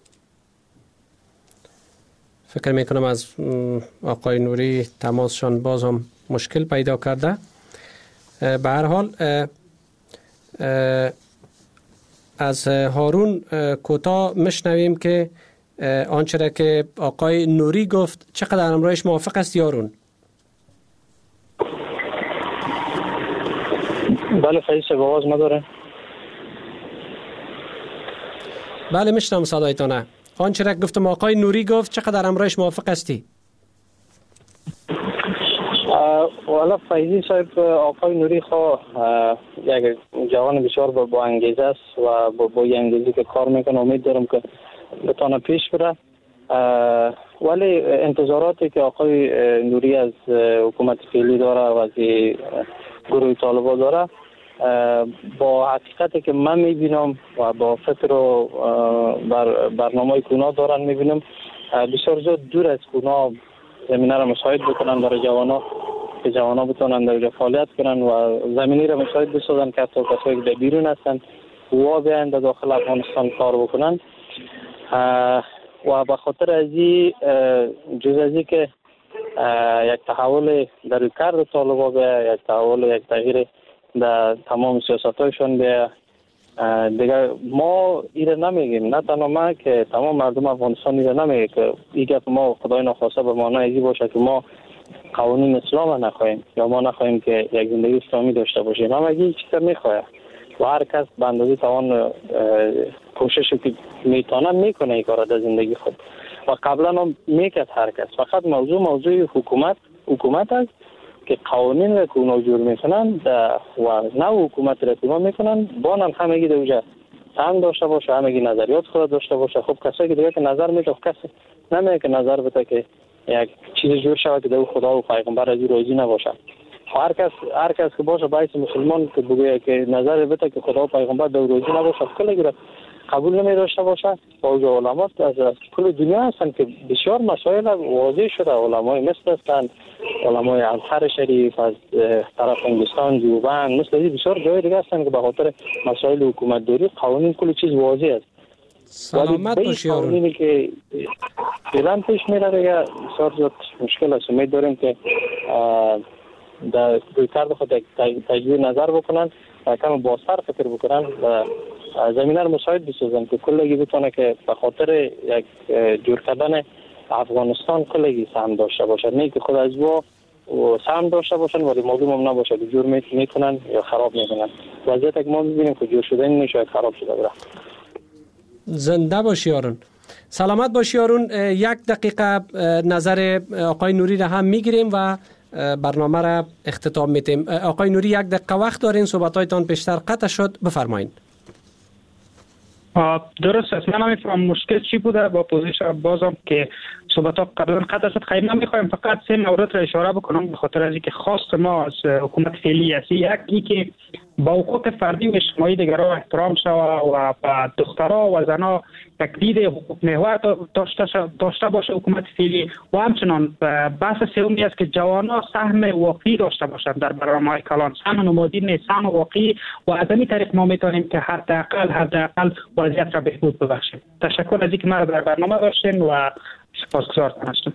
فکر میکنم از آقای نوری تماسشان باز هم مشکل پیدا کرده. به هر حال اه اه از هارون کوتاه مشنویم که آنچه را که آقای نوری گفت چقدر امرایش موافق است یارون؟ بله فیض به آواز ما داره. بله میشنم صدایتانه. آنچه را گفتم آقای نوری گفت چقدر امرایش موافق استی؟ والا فیضی صاحب آقای نوری خواه یک جوان بسیار با, با انگیزه است و با, با انگیزی که کار میکنه امید دارم که بتانه پیش بره. ولی انتظاراتی که آقای نوری از حکومت فعلی داره و از گروه طالبان داره با حقیقتی که من میبینم و با فکر و بر برنامه‌ای که اونا دارن میبینم بسیار زیاد دور از اونا زمینه را مساعد بکنن برای جوانا که جوانا بتونن در فعالیت کنن و زمینی را مساعد بسازن که حتی کسایی که بیرون هستن و بیان در داخل افغانستان کار بکنن. و به خاطر از این جز از این که یک تحول در کار طالبان بیا، یک تحول یک تغییر در تمام سیاست‌هایشون بیا، دیگه ما ایره نمیگیم، نه تنها ما که تمام مردم افغانستان ایره نمیگه که این ما خدای نخواسته به معنای ازی باشه که ما قوانین اسلام نخواهیم یا ما نخواهیم که یک زندگی اسلامی داشته باشیم. هم اگه این چیز میخواه و هر کس به اندازه توان کوششی که میتونه میکنه این کار در زندگی خود و قبلا هم میکرد هر کس. فقط موضوع موضوع حکومت حکومت است که قوانین را که اونا جور میکنن و نه حکومت را که اونا میکنن بانن همگی در اوجه هم داشته باشه، همگی نظریات خود داشته باشه. خب کسایی که دیگه که نظر میده کسی نمیگه که نظر بده که یک چیز جور شود که در خدا و پیغمبر از راضی نباشه. هر کس هر کس که باشه باعث مسلمان که بگه که نظر بده که خدا و پیغمبر در راضی نباشه کله گیره قبول نمی داشته باشند. بعضی علما از کل دنیا هستند که بسیار مسائل واضح شده. علمای مصر هستند، علمای ازهر شریف از طرف هندوستان، دیوبند، مثل این بسیار جای دیگه هستند که به خاطر مسائل حکومت داری قوانین کل چیز واضح است. سلامت باشی یارون. قوانینی که فعلا پیش میره دیگه بسیار زیاد مشکل است. امید داریم که در روی کار خود تجدید نظر بکنن و کم بازتر فکر بکنن و زمینه رو مساعد بسازن که کلگی بتونه که به خاطر یک جور کردن افغانستان کلگی سهم داشته باشد، نه که خود از با سهم داشته باشن ولی معلوم هم نباشه که جور میکنن یا خراب میکنن. وضعیت که ما ببینیم که جور شده این شاید خراب شده بره. زنده باشی یارون. سلامت باشی یارون. یک دقیقه نظر آقای نوری را هم میگیریم و برنامه را اختتام میتیم. آقای نوری یک دقیقه وقت دارین، صحبتایتان بیشتر قطع شد، بفرمایید. درست است. من نمیفهم مشکل چی بوده با پوزیشن بازم که صحبت ها قبلا قطع شد. خیلی من میخوایم فقط سه مورد را اشاره بکنم به خاطر از اینکه خواست ما از حکومت فعلی است. یک این که با حقوق فردی و اجتماعی دیگران احترام شود و با دخترها و زنها تکدید حقوق محور داشته داشته باشه حکومت فعلی و همچنان بحث سومی است که جوانان سهم واقعی داشته باشند در برنامه‌های کلان، سهم نمادی نیست، سهم واقعی و از این طریق ما میتونیم که حداقل حداقل وضعیت را بهبود ببخشیم. تشکر از اینکه ما در برنامه داشتین و سپاسگزارتان هستم.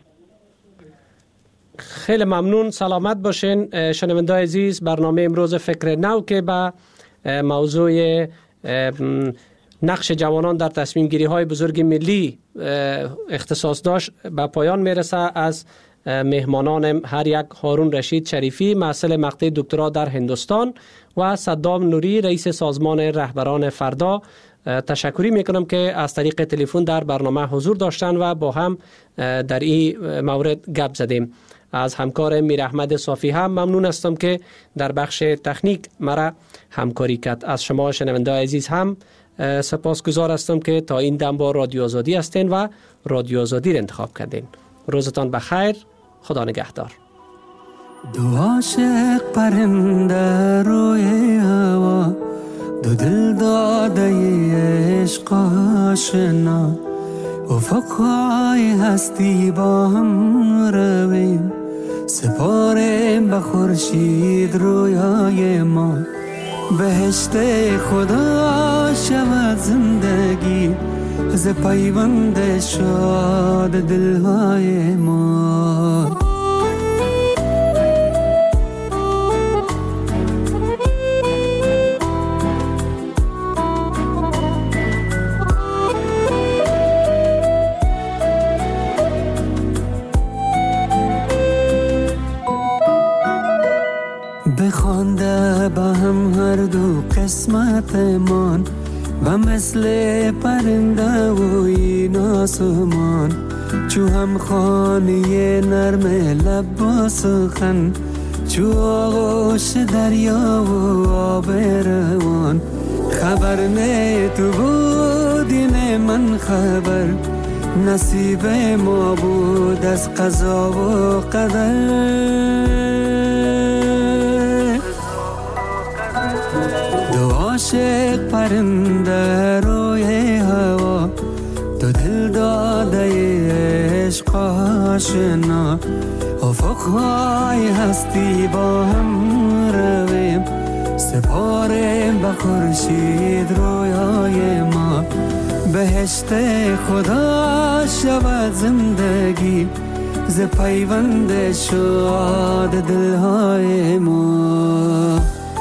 خیلی ممنون. سلامت باشین شنونده‌های عزیز. برنامه امروز فکر نو که به موضوع نقش جوانان در تصمیم گیری های بزرگ ملی اختصاص داشت به پایان میرسه. از مهمانان هر یک هارون رشید شریفی محصل مقطع دکترا در هندوستان و صدام نوری رئیس سازمان رهبران فردا تشکری میکنم که از طریق تلفن در برنامه حضور داشتن و با هم در این مورد گپ زدیم. از همکار میر احمد صافی هم ممنون هستم که در بخش تکنیک مرا همکاری کرد. از شما شنونده عزیز هم سپاسگزار هستم که تا این دم با رادیو آزادی هستین و رادیو آزادی را انتخاب کردین. روزتان بخیر. خدا نگهدار. دو عاشق پرنده روی هوا، دو دل داده عشق آشنا، افقهای هستی با هم رویم، سپاریم به خورشید رویای ما. بهشت خدا شود زندگی ز پیوند شاد دلهای ما. بخوانده با هم هر دو قسمتمان و مثل پرنده و این آسمان، چو هم خانه نرم لب و سخن، چو آغوش دریا و آب روان. خبر نه تو بودی نه من خبر، نصیب ما بود از قضا و قدر. دو عاشق پرنده روی هوا، دو دل داده عشق آشنا، افقهای هستی با هم رویم، سپاریم به خورشید رویای ما. بهشت خدا شود زندگی ز پیوند شاد دلهای ما.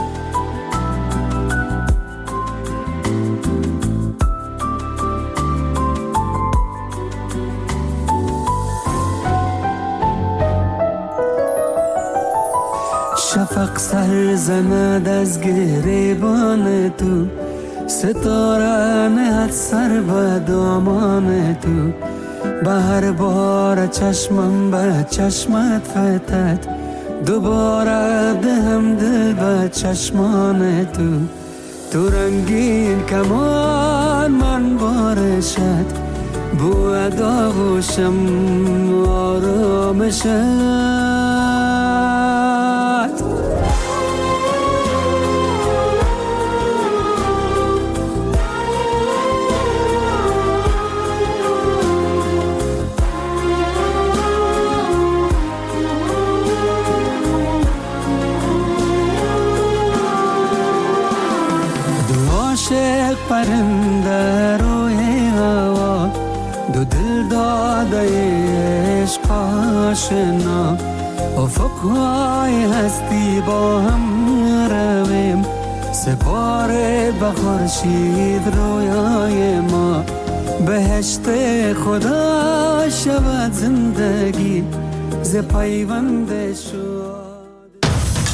شفق سر زند از گریبان تو، ستاره نهد سر به دامان تو. به هر بار چشمم به چشمت فتد، دوباره دهم دل به چشمان تو. تو رنگین کمان من بارشت، بو داغوشم آرامشت. عاشق پرنده روی هوا دو دل داده عشق آشنا افقهای هستی با هم رویم سپاره به خورشید رویای ما بهشت خدا شود زندگی ز پیوند شو